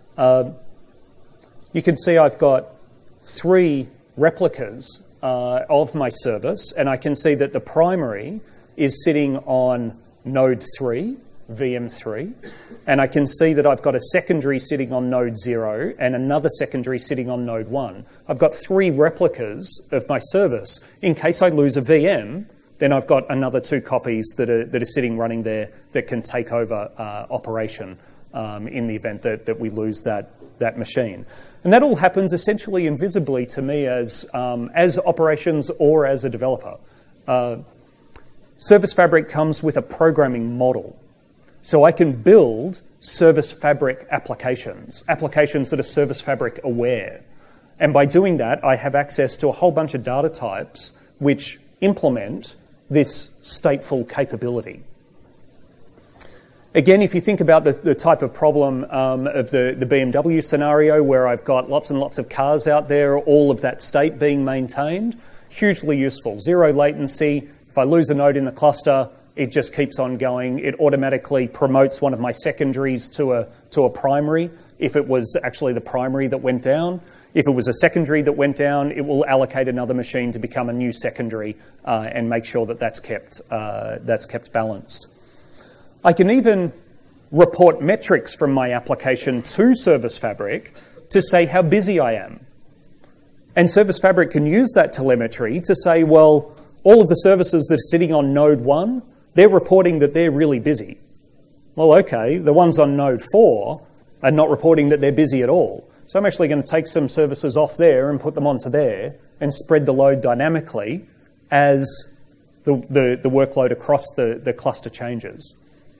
You can see I've got 3 replicas of my service, and I can see that the primary is sitting on node 3, VM3, and I can see that I've got a secondary sitting on node 0 and another secondary sitting on node 1. I've got 3 replicas of my service. In case I lose a VM, then I've got another 2 copies that are sitting running there that can take over operation in the event that we lose that machine. And that all happens essentially invisibly to me as operations or as a developer. Service Fabric comes with a programming model. So I can build Service Fabric applications that are Service Fabric aware. And by doing that, I have access to a whole bunch of data types which implement this stateful capability. Again, if you think about the type of problem of the BMW scenario where I've got lots and lots of cars out there, all of that state being maintained, hugely useful. 0 latency. If I lose a node in the cluster, it just keeps on going. It automatically promotes one of my secondaries to a primary if it was actually the primary that went down. If it was a secondary that went down, it will allocate another machine to become a new secondary and make sure that that's kept balanced. I can even report metrics from my application to Service Fabric to say how busy I am. And Service Fabric can use that telemetry to say, well, all of the services that are sitting on node 1, they're reporting that they're really busy. Well, okay, the ones on node 4 are not reporting that they're busy at all. So I'm actually going to take some services off there and put them onto there and spread the load dynamically as the workload across the cluster changes.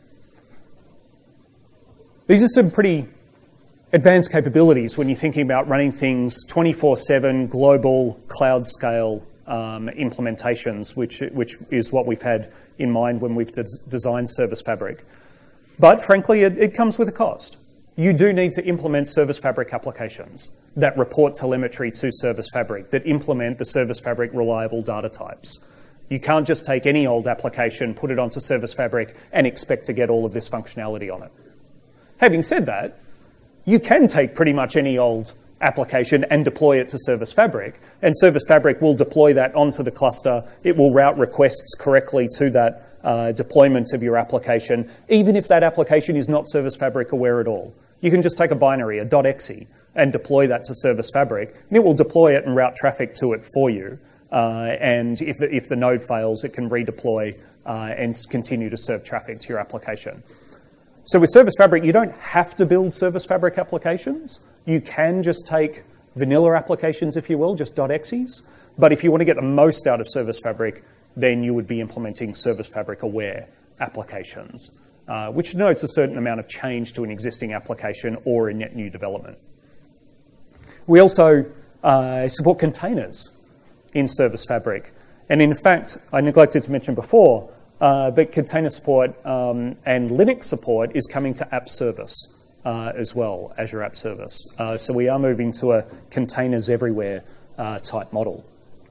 These are some pretty advanced capabilities when you're thinking about running things 24/7 global cloud scale implementations, which is what we've had in mind when we've designed Service Fabric. But frankly, it comes with a cost. You do need to implement Service Fabric applications that report telemetry to Service Fabric, that implement the Service Fabric reliable data types. You can't just take any old application, put it onto Service Fabric, and expect to get all of this functionality on it. Having said that, you can take pretty much any old application and deploy it to Service Fabric, and Service Fabric will deploy that onto the cluster. It will route requests correctly to that deployment of your application, even if that application is not Service Fabric aware at all. You can just take a binary, a .exe, and deploy that to Service Fabric, and it will deploy it and route traffic to it for you. And if the node fails, it can redeploy and continue to serve traffic to your application. So with Service Fabric, you don't have to build Service Fabric applications. You can just take vanilla applications, if you will, just .exes. But if you want to get the most out of Service Fabric, then you would be implementing Service Fabric aware applications, which denotes a certain amount of change to an existing application or a net new development. We also support containers in Service Fabric. And in fact, I neglected to mention before, but container support and Linux support is coming to App Service as well, Azure App Service. So we are moving to a containers everywhere type model.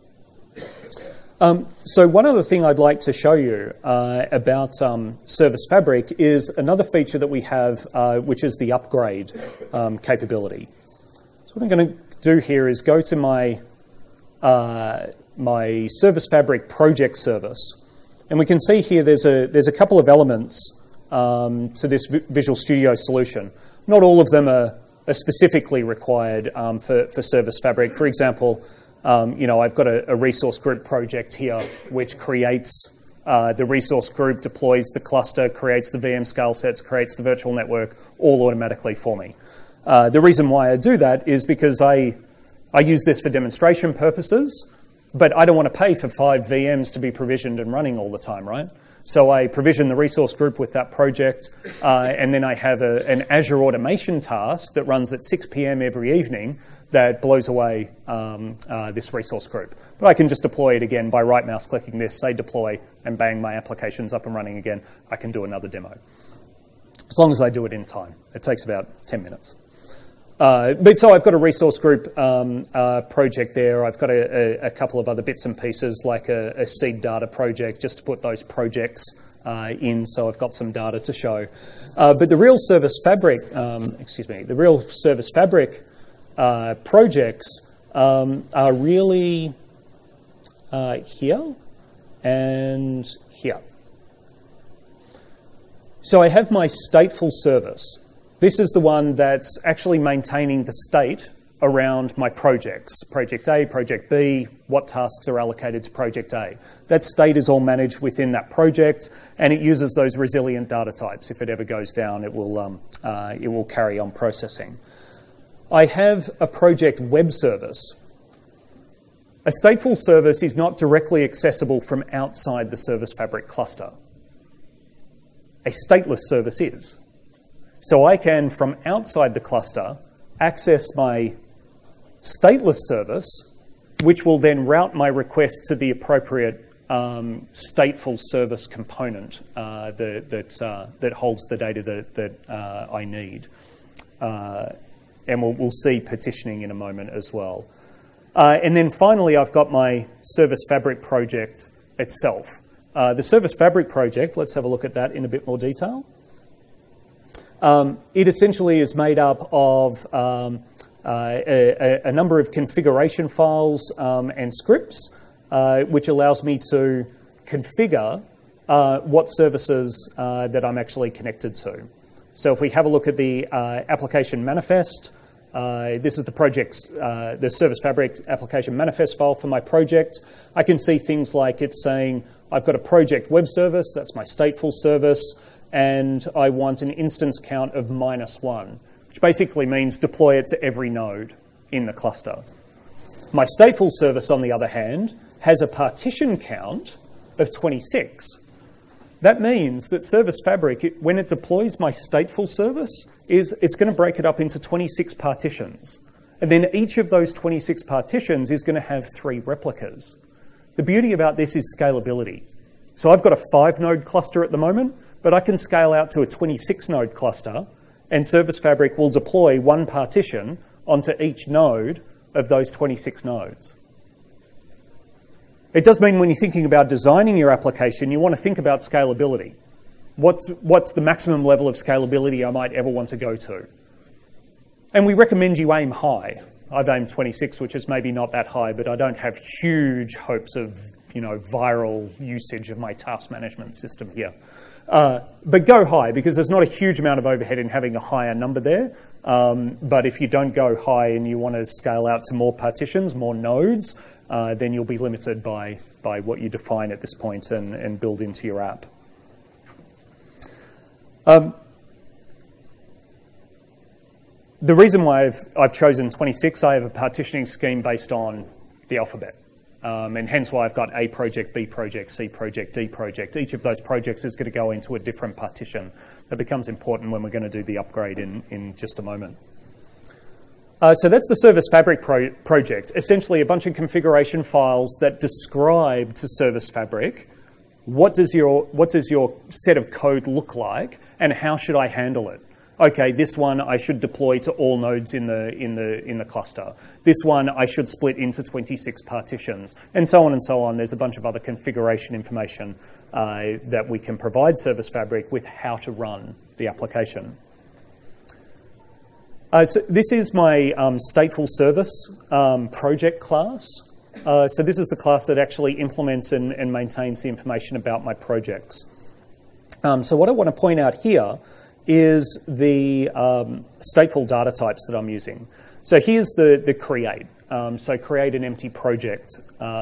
So one other thing I'd like to show you about Service Fabric is another feature that we have, which is the upgrade capability. So what I'm going to do here is go to my my Service Fabric project service, and we can see here there's a couple of elements to this Visual Studio solution. Not all of them are specifically required for Service Fabric. For example, I've got a resource group project here which creates the resource group, deploys the cluster, creates the VM scale sets, creates the virtual network, all automatically for me. The reason why I do that is because I use this for demonstration purposes, but I don't want to pay for 5 VMs to be provisioned and running all the time, right? So I provision the resource group with that project, and then I have an Azure automation task that runs at 6 p.m. every evening that blows away this resource group. But I can just deploy it again by right mouse clicking this, say deploy, and bang, my application's up and running again. I can do another demo. As long as I do it in time. It takes about 10 minutes. But so I've got a resource group project there. I've got a couple of other bits and pieces like a seed data project just to put those projects in, so I've got some data to show. But the real Service Fabric, the real Service Fabric projects are really here and here. So I have my stateful service. This is the one that's actually maintaining the state around my projects. Project A, Project B, what tasks are allocated to Project A. That state is all managed within that project, and it uses those resilient data types. If it ever goes down, it will carry on processing. I have a project web service. A stateful service is not directly accessible from outside the Service Fabric cluster. A stateless service is. So I can, from outside the cluster, access my stateless service, which will then route my request to the appropriate stateful service component that holds the data that I need. And we'll see partitioning in a moment as well. And then finally, I've got my Service Fabric project itself. The Service Fabric project, let's have a look at that in a bit more detail. It essentially is made up of a number of configuration files and scripts, which allows me to configure what services that I'm actually connected to. So if we have a look at the application manifest, this is the project's, the Service Fabric application manifest file for my project. I can see things like it's saying, I've got a project web service, that's my stateful service, and I want an instance count of -1, which basically means deploy it to every node in the cluster. My stateful service, on the other hand, has a partition count of 26. That means that Service Fabric, when it deploys my stateful service, it's going to break it up into 26 partitions. And then each of those 26 partitions is going to have 3 replicas. The beauty about this is scalability. So I've got a 5-node cluster at the moment, but I can scale out to a 26-node cluster, and Service Fabric will deploy 1 partition onto each node of those 26 nodes. It does mean when you're thinking about designing your application, you want to think about scalability. What's the maximum level of scalability I might ever want to go to? And we recommend you aim high. I've aimed 26, which is maybe not that high, but I don't have huge hopes of viral usage of my task management system here. But go high, because there's not a huge amount of overhead in having a higher number there. But if you don't go high and you want to scale out to more partitions, more nodes, then you'll be limited by what you define at this point and build into your app. The reason why I've chosen 26, I have a partitioning scheme based on the alphabet. And hence why I've got A project, B project, C project, D project. Each of those projects is going to go into a different partition. That becomes important when we're going to do the upgrade in just a moment. So that's the Service Fabric project. Essentially a bunch of configuration files that describe to Service Fabric what does your set of code look like and how should I handle it. Okay, this one I should deploy to all nodes in the cluster. This one I should split into 26 partitions, and so on and so on. There's a bunch of other configuration information that we can provide Service Fabric with how to run the application. So this is my stateful service project class. So this is the class that actually implements and maintains the information about my projects. So what I want to point out here is the stateful data types that I'm using. So here's the create. So create an empty project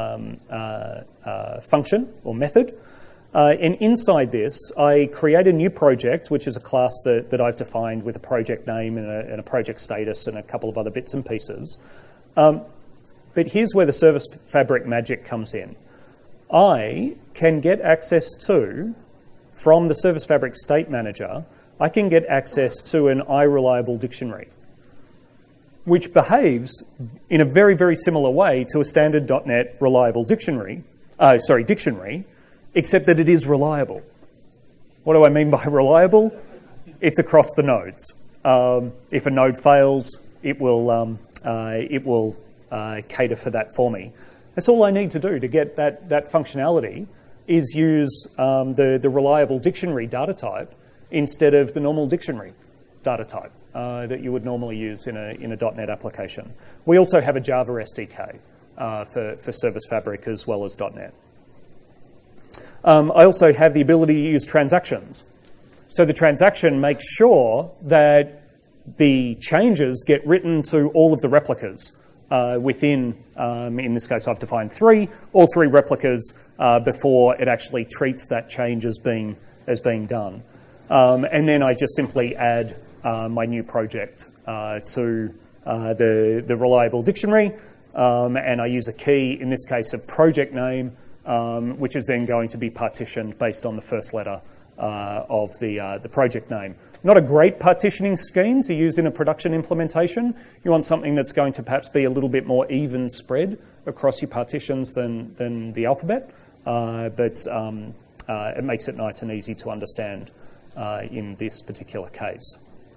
function or method. And inside this, I create a new project, which is a class that I've defined with a project name and a project status and a couple of other bits and pieces. But here's where the Service Fabric magic comes in. I can get access to, from the Service Fabric State Manager, I can get access to an iReliable dictionary, which behaves in a very, very similar way to a standard .NET reliable dictionary, except that it is reliable. What do I mean by reliable? It's across the nodes. If a node fails, it will cater for that for me. That's all I need to do to get that functionality is use the reliable dictionary data type instead of the normal dictionary data type that you would normally use in a .NET application. We also have a Java SDK for Service Fabric as well as .NET. I also have the ability to use transactions. So the transaction makes sure that the changes get written to all of the replicas within, in this case I've defined all three replicas before it actually treats that change as being done. And then I just simply add my new project to the reliable dictionary, and I use a key, in this case a project name, which is then going to be partitioned based on the first letter of the project name. Not a great partitioning scheme to use in a production implementation. You want something that's going to perhaps be a little bit more even spread across your partitions than the alphabet, but it makes it nice and easy to understand in this particular case.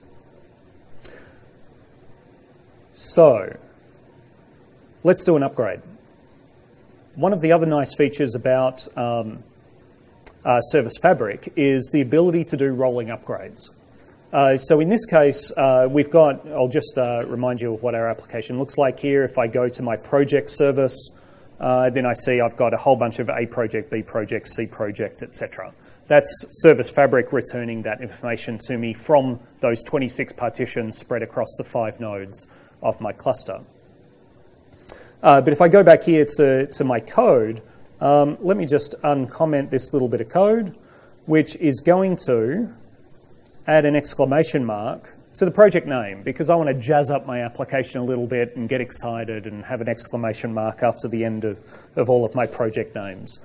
So let's do an upgrade. One of the other nice features about Service Fabric is the ability to do rolling upgrades. So in this case, we've got, I'll just remind you of what our application looks like here. If I go to my project service, then I see I've got a whole bunch of A project, B project, C project, etc. That's Service Fabric returning that information to me from those 26 partitions spread across the 5 nodes of my cluster. But if I go back here to my code, let me just uncomment this little bit of code, which is going to add an exclamation mark to the project name, because I want to jazz up my application a little bit and get excited and have an exclamation mark after the end of all of my project names.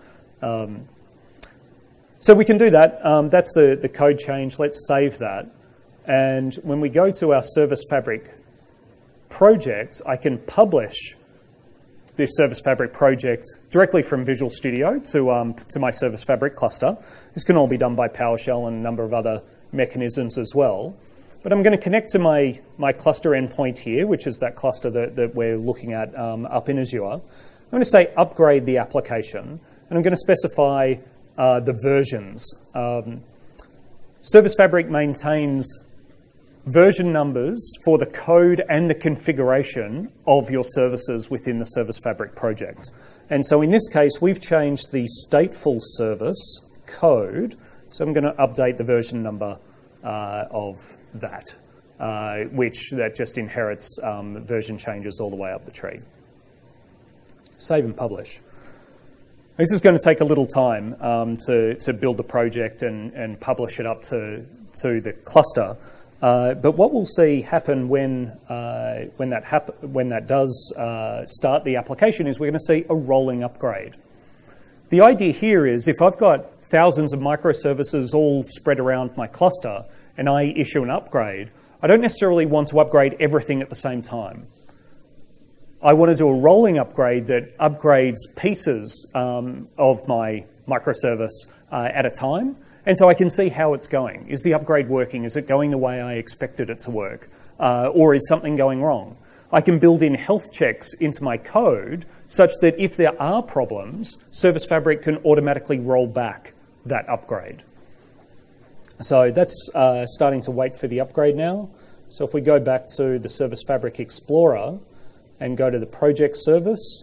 So we can do that. That's the code change. Let's save that. And when we go to our Service Fabric project, I can publish this Service Fabric project directly from Visual Studio to my Service Fabric cluster. This can all be done by PowerShell and a number of other mechanisms as well. But I'm going to connect to my cluster endpoint here, which is that cluster that we're looking at up in Azure. I'm going to say upgrade the application, and I'm going to specify the versions. Service Fabric maintains version numbers for the code and the configuration of your services within the Service Fabric project. And so in this case, we've changed the stateful service code. So I'm going to update the version number of that, which that just inherits version changes all the way up the tree. Save and publish. This is going to take a little time to build the project and publish it up to the cluster. But what we'll see happen when that does start the application is we're going to see a rolling upgrade. The idea here is if I've got thousands of microservices all spread around my cluster and I issue an upgrade, I don't necessarily want to upgrade everything at the same time. I want to do a rolling upgrade that upgrades pieces of my microservice at a time. And so I can see how it's going. Is the upgrade working? Is it going the way I expected it to work? Or is something going wrong? I can build in health checks into my code such that if there are problems, Service Fabric can automatically roll back that upgrade. So that's starting to wait for the upgrade now. So if we go back to the Service Fabric Explorer and go to the project service,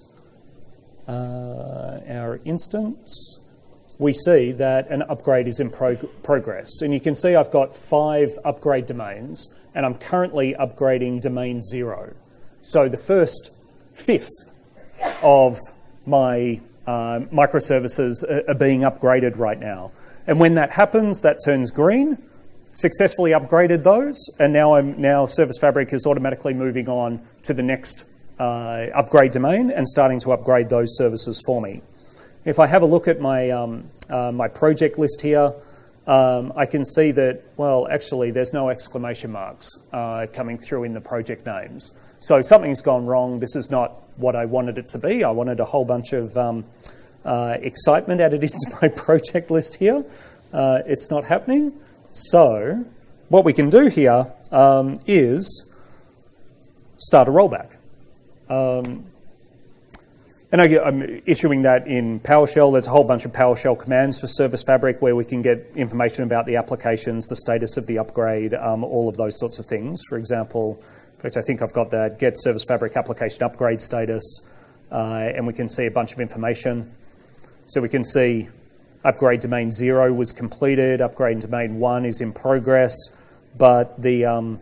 our instance, we see that an upgrade is in progress. And you can see I've got 5 upgrade domains, and I'm currently upgrading domain 0. So the first fifth of my microservices are being upgraded right now. And when that happens, that turns green. Successfully upgraded those, and now Service Fabric is automatically moving on to the next upgrade domain and starting to upgrade those services for me. If I have a look at my my project list here, I can see that, well, actually there's no exclamation marks coming through in the project names. So something's gone wrong. This is not what I wanted it to be. I wanted a whole bunch of excitement added into my project list here. It's not happening. So what we can do here is start a rollback. And I'm issuing that in PowerShell. There's a whole bunch of PowerShell commands for Service Fabric where we can get information about the applications, the status of the upgrade, all of those sorts of things. For example, in fact, I think I've got that get Service Fabric application upgrade status, and we can see a bunch of information. So we can see upgrade domain 0 was completed, upgrade domain 1 is in progress, but the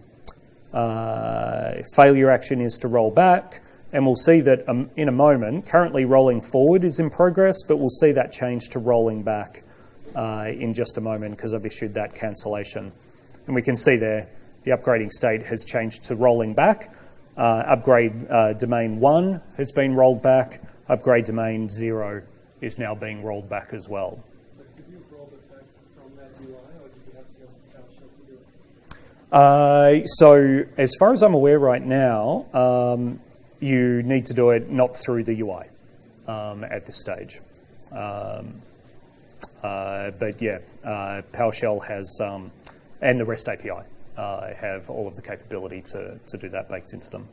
failure action is to roll back. And we'll see that in a moment, currently rolling forward is in progress, but we'll see that change to rolling back in just a moment because I've issued that cancellation. And we can see there the upgrading state has changed to rolling back. Upgrade domain 1 has been rolled back. Upgrade domain 0 is now being rolled back as well. But did you roll it back from that UI, or did you have to go to PowerShell to do it? So as far as I'm aware right now, you need to do it not through the UI at this stage. But yeah, PowerShell has, and the REST API have all of the capability to do that baked into them.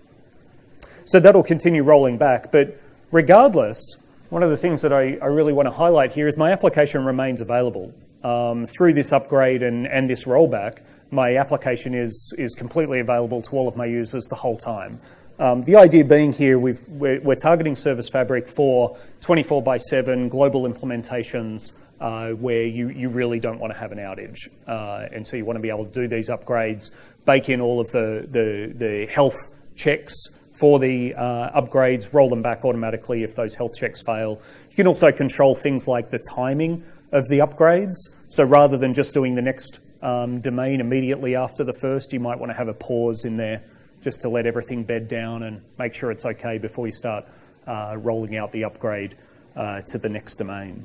So that'll continue rolling back. But regardless, one of the things that I really want to highlight here is my application remains available. Through this upgrade and this rollback, my application is completely available to all of my users the whole time. The idea being here, we're targeting Service Fabric for 24/7 global implementations where you really don't want to have an outage. And so you want to be able to do these upgrades, bake in all of the health checks for the upgrades, roll them back automatically if those health checks fail. You can also control things like the timing of the upgrades. So rather than just doing the next domain immediately after the first, you might want to have a pause in there just to let everything bed down and make sure it's okay before you start rolling out the upgrade to the next domain.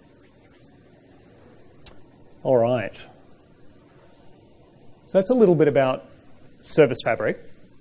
All right. So that's a little bit about Service Fabric.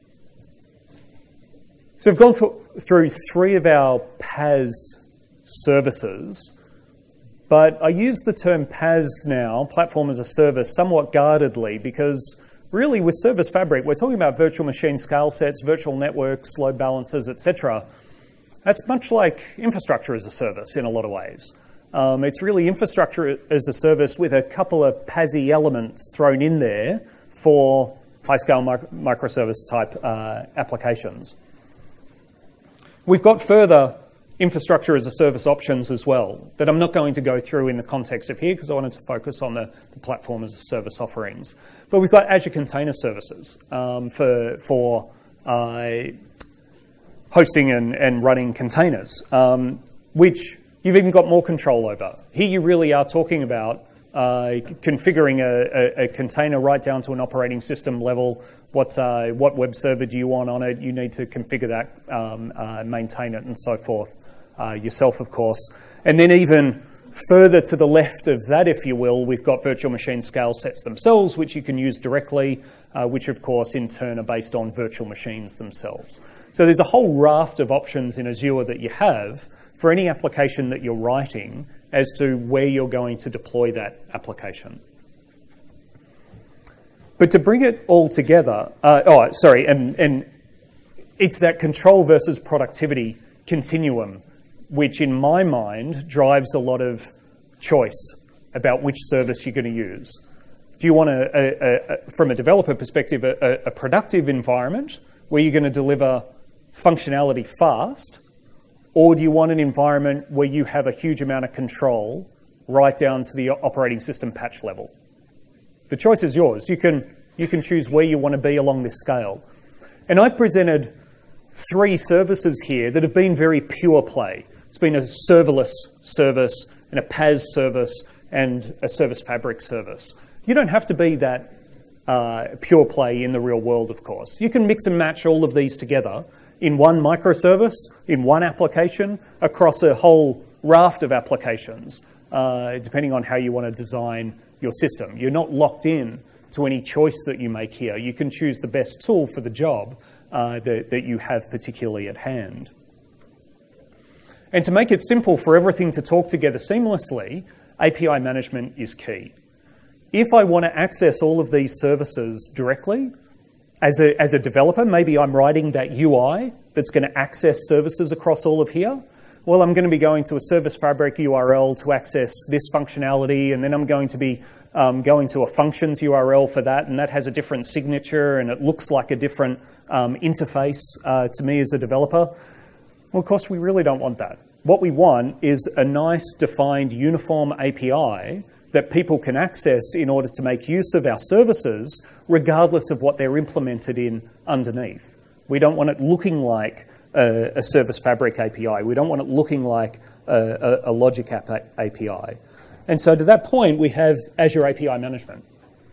So we've gone through 3 of our PaaS services, but I use the term PaaS now, Platform as a Service, somewhat guardedly because really, with Service Fabric, we're talking about virtual machine scale sets, virtual networks, load balancers, etc. That's much like infrastructure as a service in a lot of ways. It's really infrastructure as a service with a couple of PaaS-y elements thrown in there for high-scale microservice type applications. We've got further infrastructure as a service options as well that I'm not going to go through in the context of here because I wanted to focus on the platform as a service offerings. But we've got Azure Container Services for hosting and running containers, which you've even got more control over. Here you really are talking about configuring a container right down to an operating system level. What web server do you want on it? You need to configure that, maintain it, and so forth yourself, of course. And then even further to the left of that, if you will, we've got virtual machine scale sets themselves, which you can use directly, which, of course, in turn are based on virtual machines themselves. So there's a whole raft of options in Azure that you have for any application that you're writing as to where you're going to deploy that application. But to bring it all together, and it's that control versus productivity continuum, which in my mind drives a lot of choice about which service you're going to use. Do you want, from a developer perspective, a productive environment where you're going to deliver functionality fast? Or do you want an environment where you have a huge amount of control right down to the operating system patch level? The choice is yours. You can choose where you want to be along this scale. And I've presented 3 services here that have been very pure play. It's been a serverless service and a PaaS service and a Service Fabric service. You don't have to be that pure play in the real world, of course. You can mix and match all of these together in one microservice, in one application, across a whole raft of applications, depending on how you want to design your system. You're not locked in to any choice that you make here. You can choose the best tool for the job that you have particularly at hand. And to make it simple for everything to talk together seamlessly, API management is key. If I want to access all of these services directly, as a developer, maybe I'm writing that UI that's going to access services across all of here. Well, I'm going to be going to a Service Fabric URL to access this functionality, and then I'm going to be going to a functions URL for that, and that has a different signature, and it looks like a different interface to me as a developer. Well, of course, we really don't want that. What we want is a nice, defined, uniform API that people can access in order to make use of our services, regardless of what they're implemented in underneath. We don't want it looking like a Service Fabric API. We don't want it looking like a Logic App API. And so to that point, we have Azure API Management.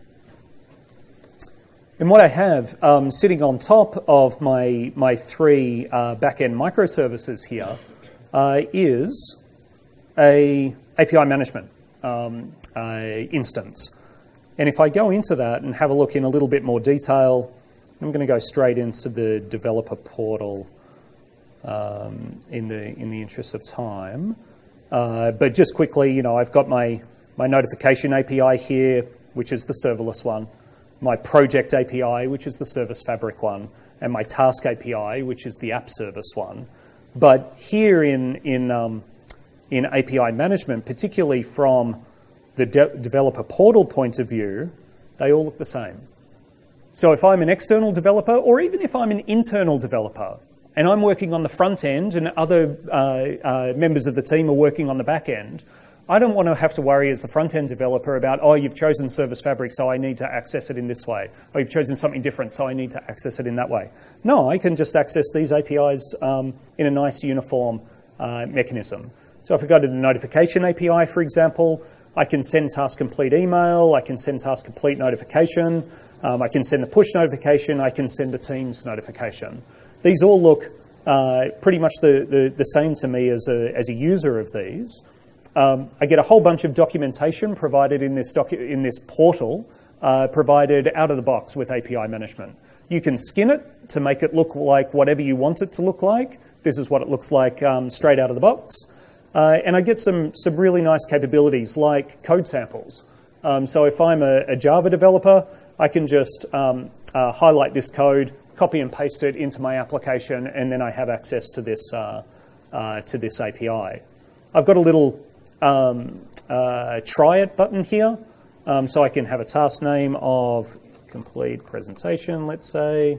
And what I have sitting on top of my 3 back-end microservices here is a API Management instance. And if I go into that and have a look in a little bit more detail, I'm going to go straight into the developer portal in the interest of time. But just quickly, I've got my notification API here, which is the serverless one, my project API, which is the Service Fabric one, and my task API, which is the app service one. But here in API management, particularly from the developer portal point of view, they all look the same. So if I'm an external developer, or even if I'm an internal developer, and I'm working on the front end and other members of the team are working on the back end, I don't want to have to worry as the front end developer about, oh, you've chosen Service Fabric, so I need to access it in this way. Or you've chosen something different, so I need to access it in that way. No, I can just access these APIs in a nice uniform mechanism. So if I go to the notification API, for example, I can send task complete email, I can send task complete notification, I can send a push notification, I can send a Teams notification. These all look pretty much the same to me as a user of these. I get a whole bunch of documentation provided in this portal, provided out of the box with API management. You can skin it to make it look like whatever you want it to look like. This is what it looks like straight out of the box. And I get some really nice capabilities like code samples. So if I'm a Java developer, I can just highlight this code, copy and paste it into my application, and then I have access to this API. I've got a little try it button here, so I can have a task name of complete presentation, let's say,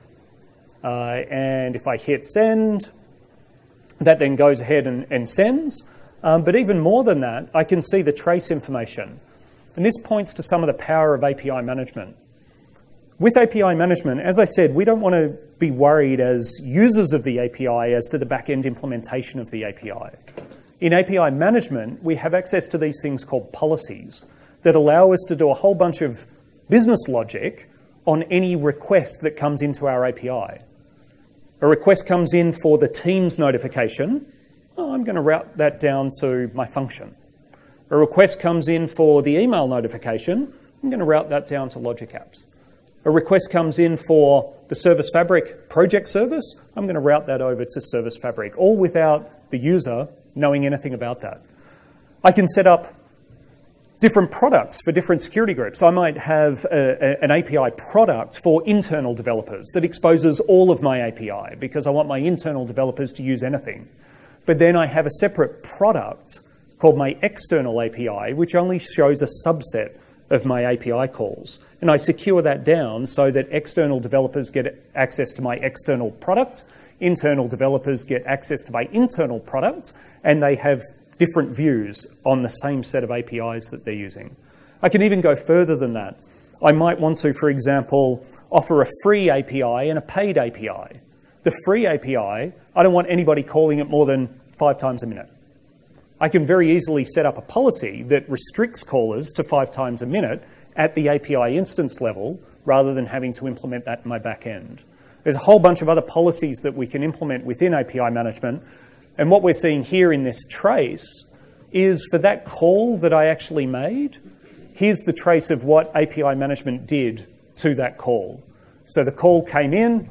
and if I hit send, that then goes ahead and sends. But even more than that, I can see the trace information. And this points to some of the power of API management. With API management, as I said, we don't want to be worried as users of the API as to the back-end implementation of the API. In API management, we have access to these things called policies that allow us to do a whole bunch of business logic on any request that comes into our API. A request comes in for the Teams notification. Oh, I'm going to route that down to my function. A request comes in for the email notification. I'm going to route that down to Logic Apps. A request comes in for the Service Fabric project service. I'm going to route that over to Service Fabric, all without the user knowing anything about that. I can set up different products for different security groups. I might have an API product for internal developers that exposes all of my API because I want my internal developers to use anything. But then I have a separate product called my external API, which only shows a subset of my API calls. And I secure that down so that external developers get access to my external product, internal developers get access to my internal product, and they have different views on the same set of APIs that they're using. I can even go further than that. I might want to, for example, offer a free API and a paid API. The free API, I don't want anybody calling it more than 5 times a minute. I can very easily set up a policy that restricts callers to 5 times a minute at the API instance level rather than having to implement that in my back end. There's a whole bunch of other policies that we can implement within API management. And what we're seeing here in this trace is for that call that I actually made, here's the trace of what API management did to that call. So the call came in,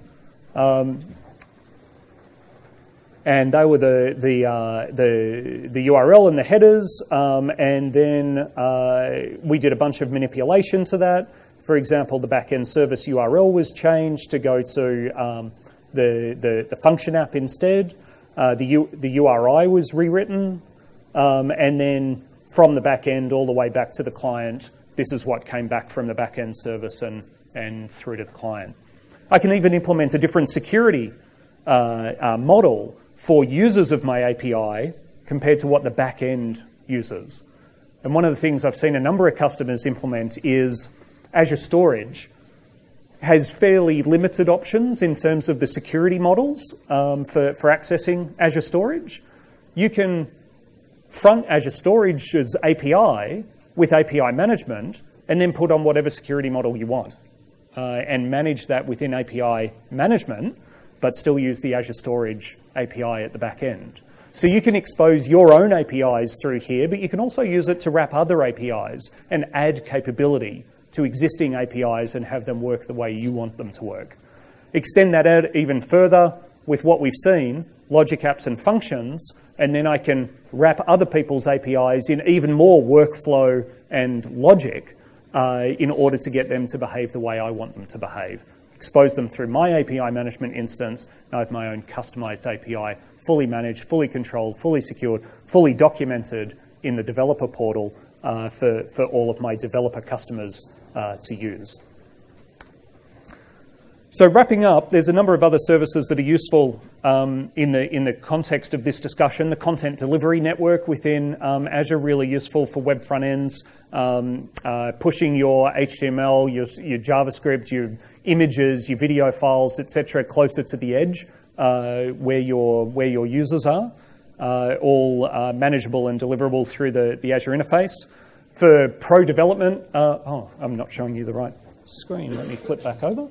and they were the URL and the headers, and then we did a bunch of manipulation to that. For example, the backend service URL was changed to go to the function app instead. The URI was rewritten, and then from the backend all the way back to the client, this is what came back from the backend service and through to the client. I can even implement a different security model for users of my API compared to what the backend uses. And one of the things I've seen a number of customers implement is Azure Storage has fairly limited options in terms of the security models for accessing Azure Storage. You can front Azure Storage's API with API management and then put on whatever security model you want and manage that within API management, but still use the Azure Storage API at the back end. So you can expose your own APIs through here, but you can also use it to wrap other APIs and add capability to existing APIs and have them work the way you want them to work. Extend that out even further with what we've seen, logic apps and functions, and then I can wrap other people's APIs in even more workflow and logic in order to get them to behave the way I want them to behave. Expose them through my API management instance. I have my own customized API, fully managed, fully controlled, fully secured, fully documented in the developer portal for all of my developer customers to use. So wrapping up, there's a number of other services that are useful in the context of this discussion. The content delivery network within Azure, really useful for web front ends, pushing your HTML, your JavaScript, your images, your video files, etc., closer to the edge where your users are, all manageable and deliverable through the Azure interface. For pro development, I'm not showing you the right screen. Let me flip back over.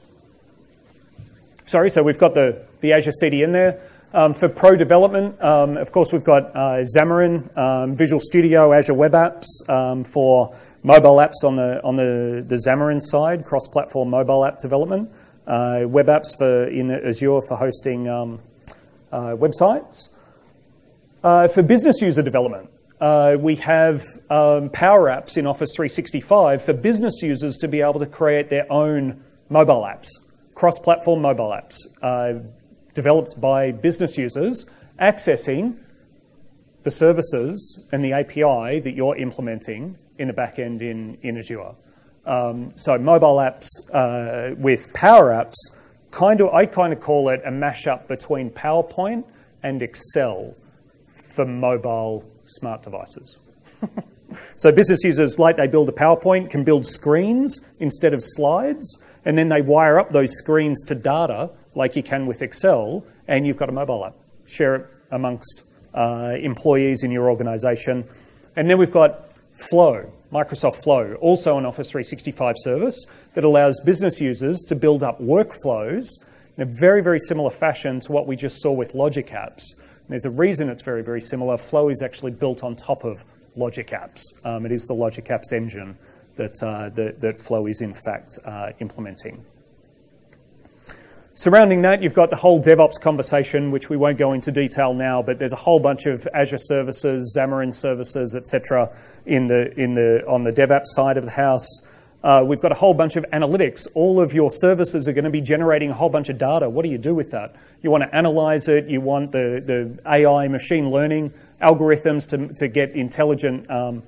Sorry, so we've got the Azure CDN there. For pro development, of course, we've got Xamarin, Visual Studio, Azure Web Apps for mobile apps on the Xamarin side, cross-platform mobile app development. Web Apps in Azure for hosting websites. For business user development, we have Power Apps in Office 365 for business users to be able to create their own mobile apps. Cross-platform mobile apps developed by business users accessing the services and the API that you're implementing in the back end in Azure. So mobile apps with Power Apps, I kind of call it a mashup between PowerPoint and Excel for mobile smart devices. So business users, like they build a PowerPoint, can build screens instead of slides, and then they wire up those screens to data like you can with Excel, and you've got a mobile app. Share it amongst employees in your organization. And then we've got Flow, Microsoft Flow, also an Office 365 service that allows business users to build up workflows in a very, very similar fashion to what we just saw with Logic Apps. And there's a reason it's very, very similar. Flow is actually built on top of Logic Apps. It is the Logic Apps engine that Flow is in fact implementing. Surrounding that, you've got the whole DevOps conversation, which we won't go into detail now, but there's a whole bunch of Azure services, Xamarin services, etc., on the DevOps side of the house. We've got a whole bunch of analytics. All of your services are going to be generating a whole bunch of data. What do you do with that? You want to analyze it. You want the AI machine learning algorithms to get intelligent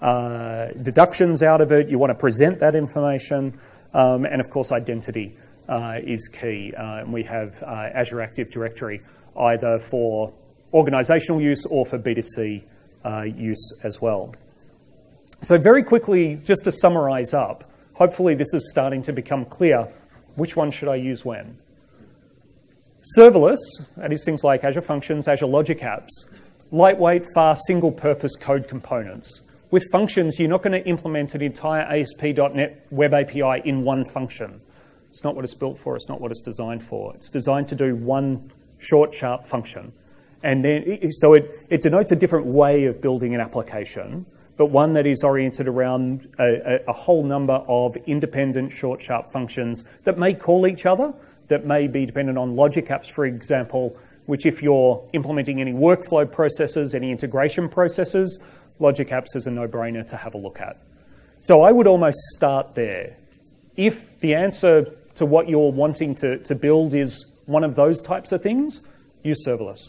deductions out of it. You want to present that information. And of course, identity is key. And we have Azure Active Directory either for organizational use or for B2C use as well. So very quickly, just to summarize up, hopefully this is starting to become clear. Which one should I use when? Serverless, that is things like Azure Functions, Azure Logic Apps, lightweight, fast, single-purpose code components. With functions, you're not going to implement an entire ASP.NET Web API in one function. It's not what it's built for. It's not what it's designed for. It's designed to do one short, sharp function. And then, so it denotes a different way of building an application, but one that is oriented around a whole number of independent, short, sharp functions that may call each other, that may be dependent on logic apps, for example, which if you're implementing any workflow processes, any integration processes, logic apps is a no-brainer to have a look at. So I would almost start there. If the answer to what you're wanting to build is one of those types of things, use serverless.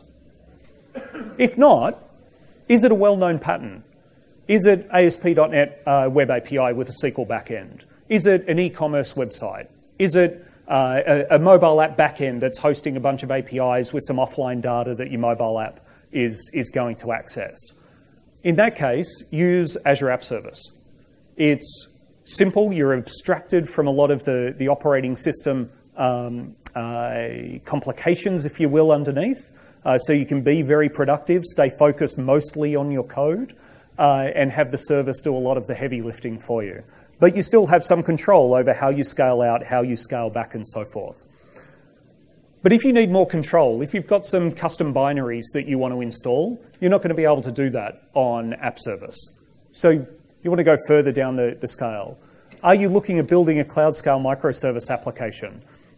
If not, is it a well-known pattern? Is it ASP.NET Web API with a SQL backend? Is it an e-commerce website? Is it a mobile app backend that's hosting a bunch of APIs with some offline data that your mobile app is going to access? In that case, use Azure App Service. It's simple. You're abstracted from a lot of the operating system complications, if you will, underneath. So you can be very productive, stay focused mostly on your code, and have the service do a lot of the heavy lifting for you. But you still have some control over how you scale out, how you scale back, and so forth. But if you need more control, if you've got some custom binaries that you want to install, you're not going to be able to do that on App Service. So you want to go further down the scale. Are you looking at building a cloud-scale microservice application?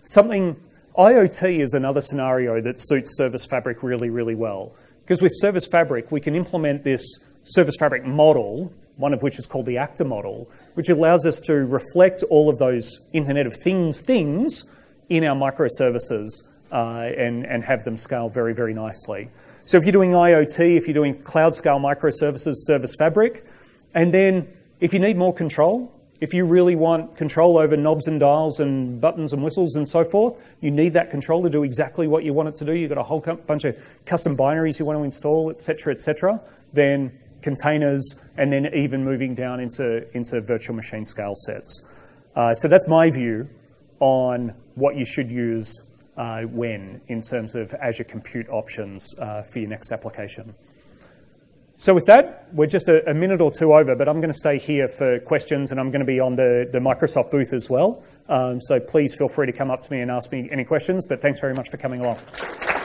IoT is another scenario that suits Service Fabric really, really well. Because with Service Fabric, we can implement this Service Fabric model, one of which is called the actor model, which allows us to reflect all of those Internet of Things in our microservices and have them scale very, very nicely. So if you're doing IoT, if you're doing cloud-scale microservices, Service Fabric, and then if you need more control, if you really want control over knobs and dials and buttons and whistles and so forth, you need that control to do exactly what you want it to do. You've got a whole bunch of custom binaries you want to install, et cetera, then containers, and then even moving down into virtual machine scale sets. So that's my view on what you should use when in terms of Azure Compute options for your next application. So with that, we're just a minute or two over, but I'm going to stay here for questions, and I'm going to be on the Microsoft booth as well. So please feel free to come up to me and ask me any questions, but thanks very much for coming along.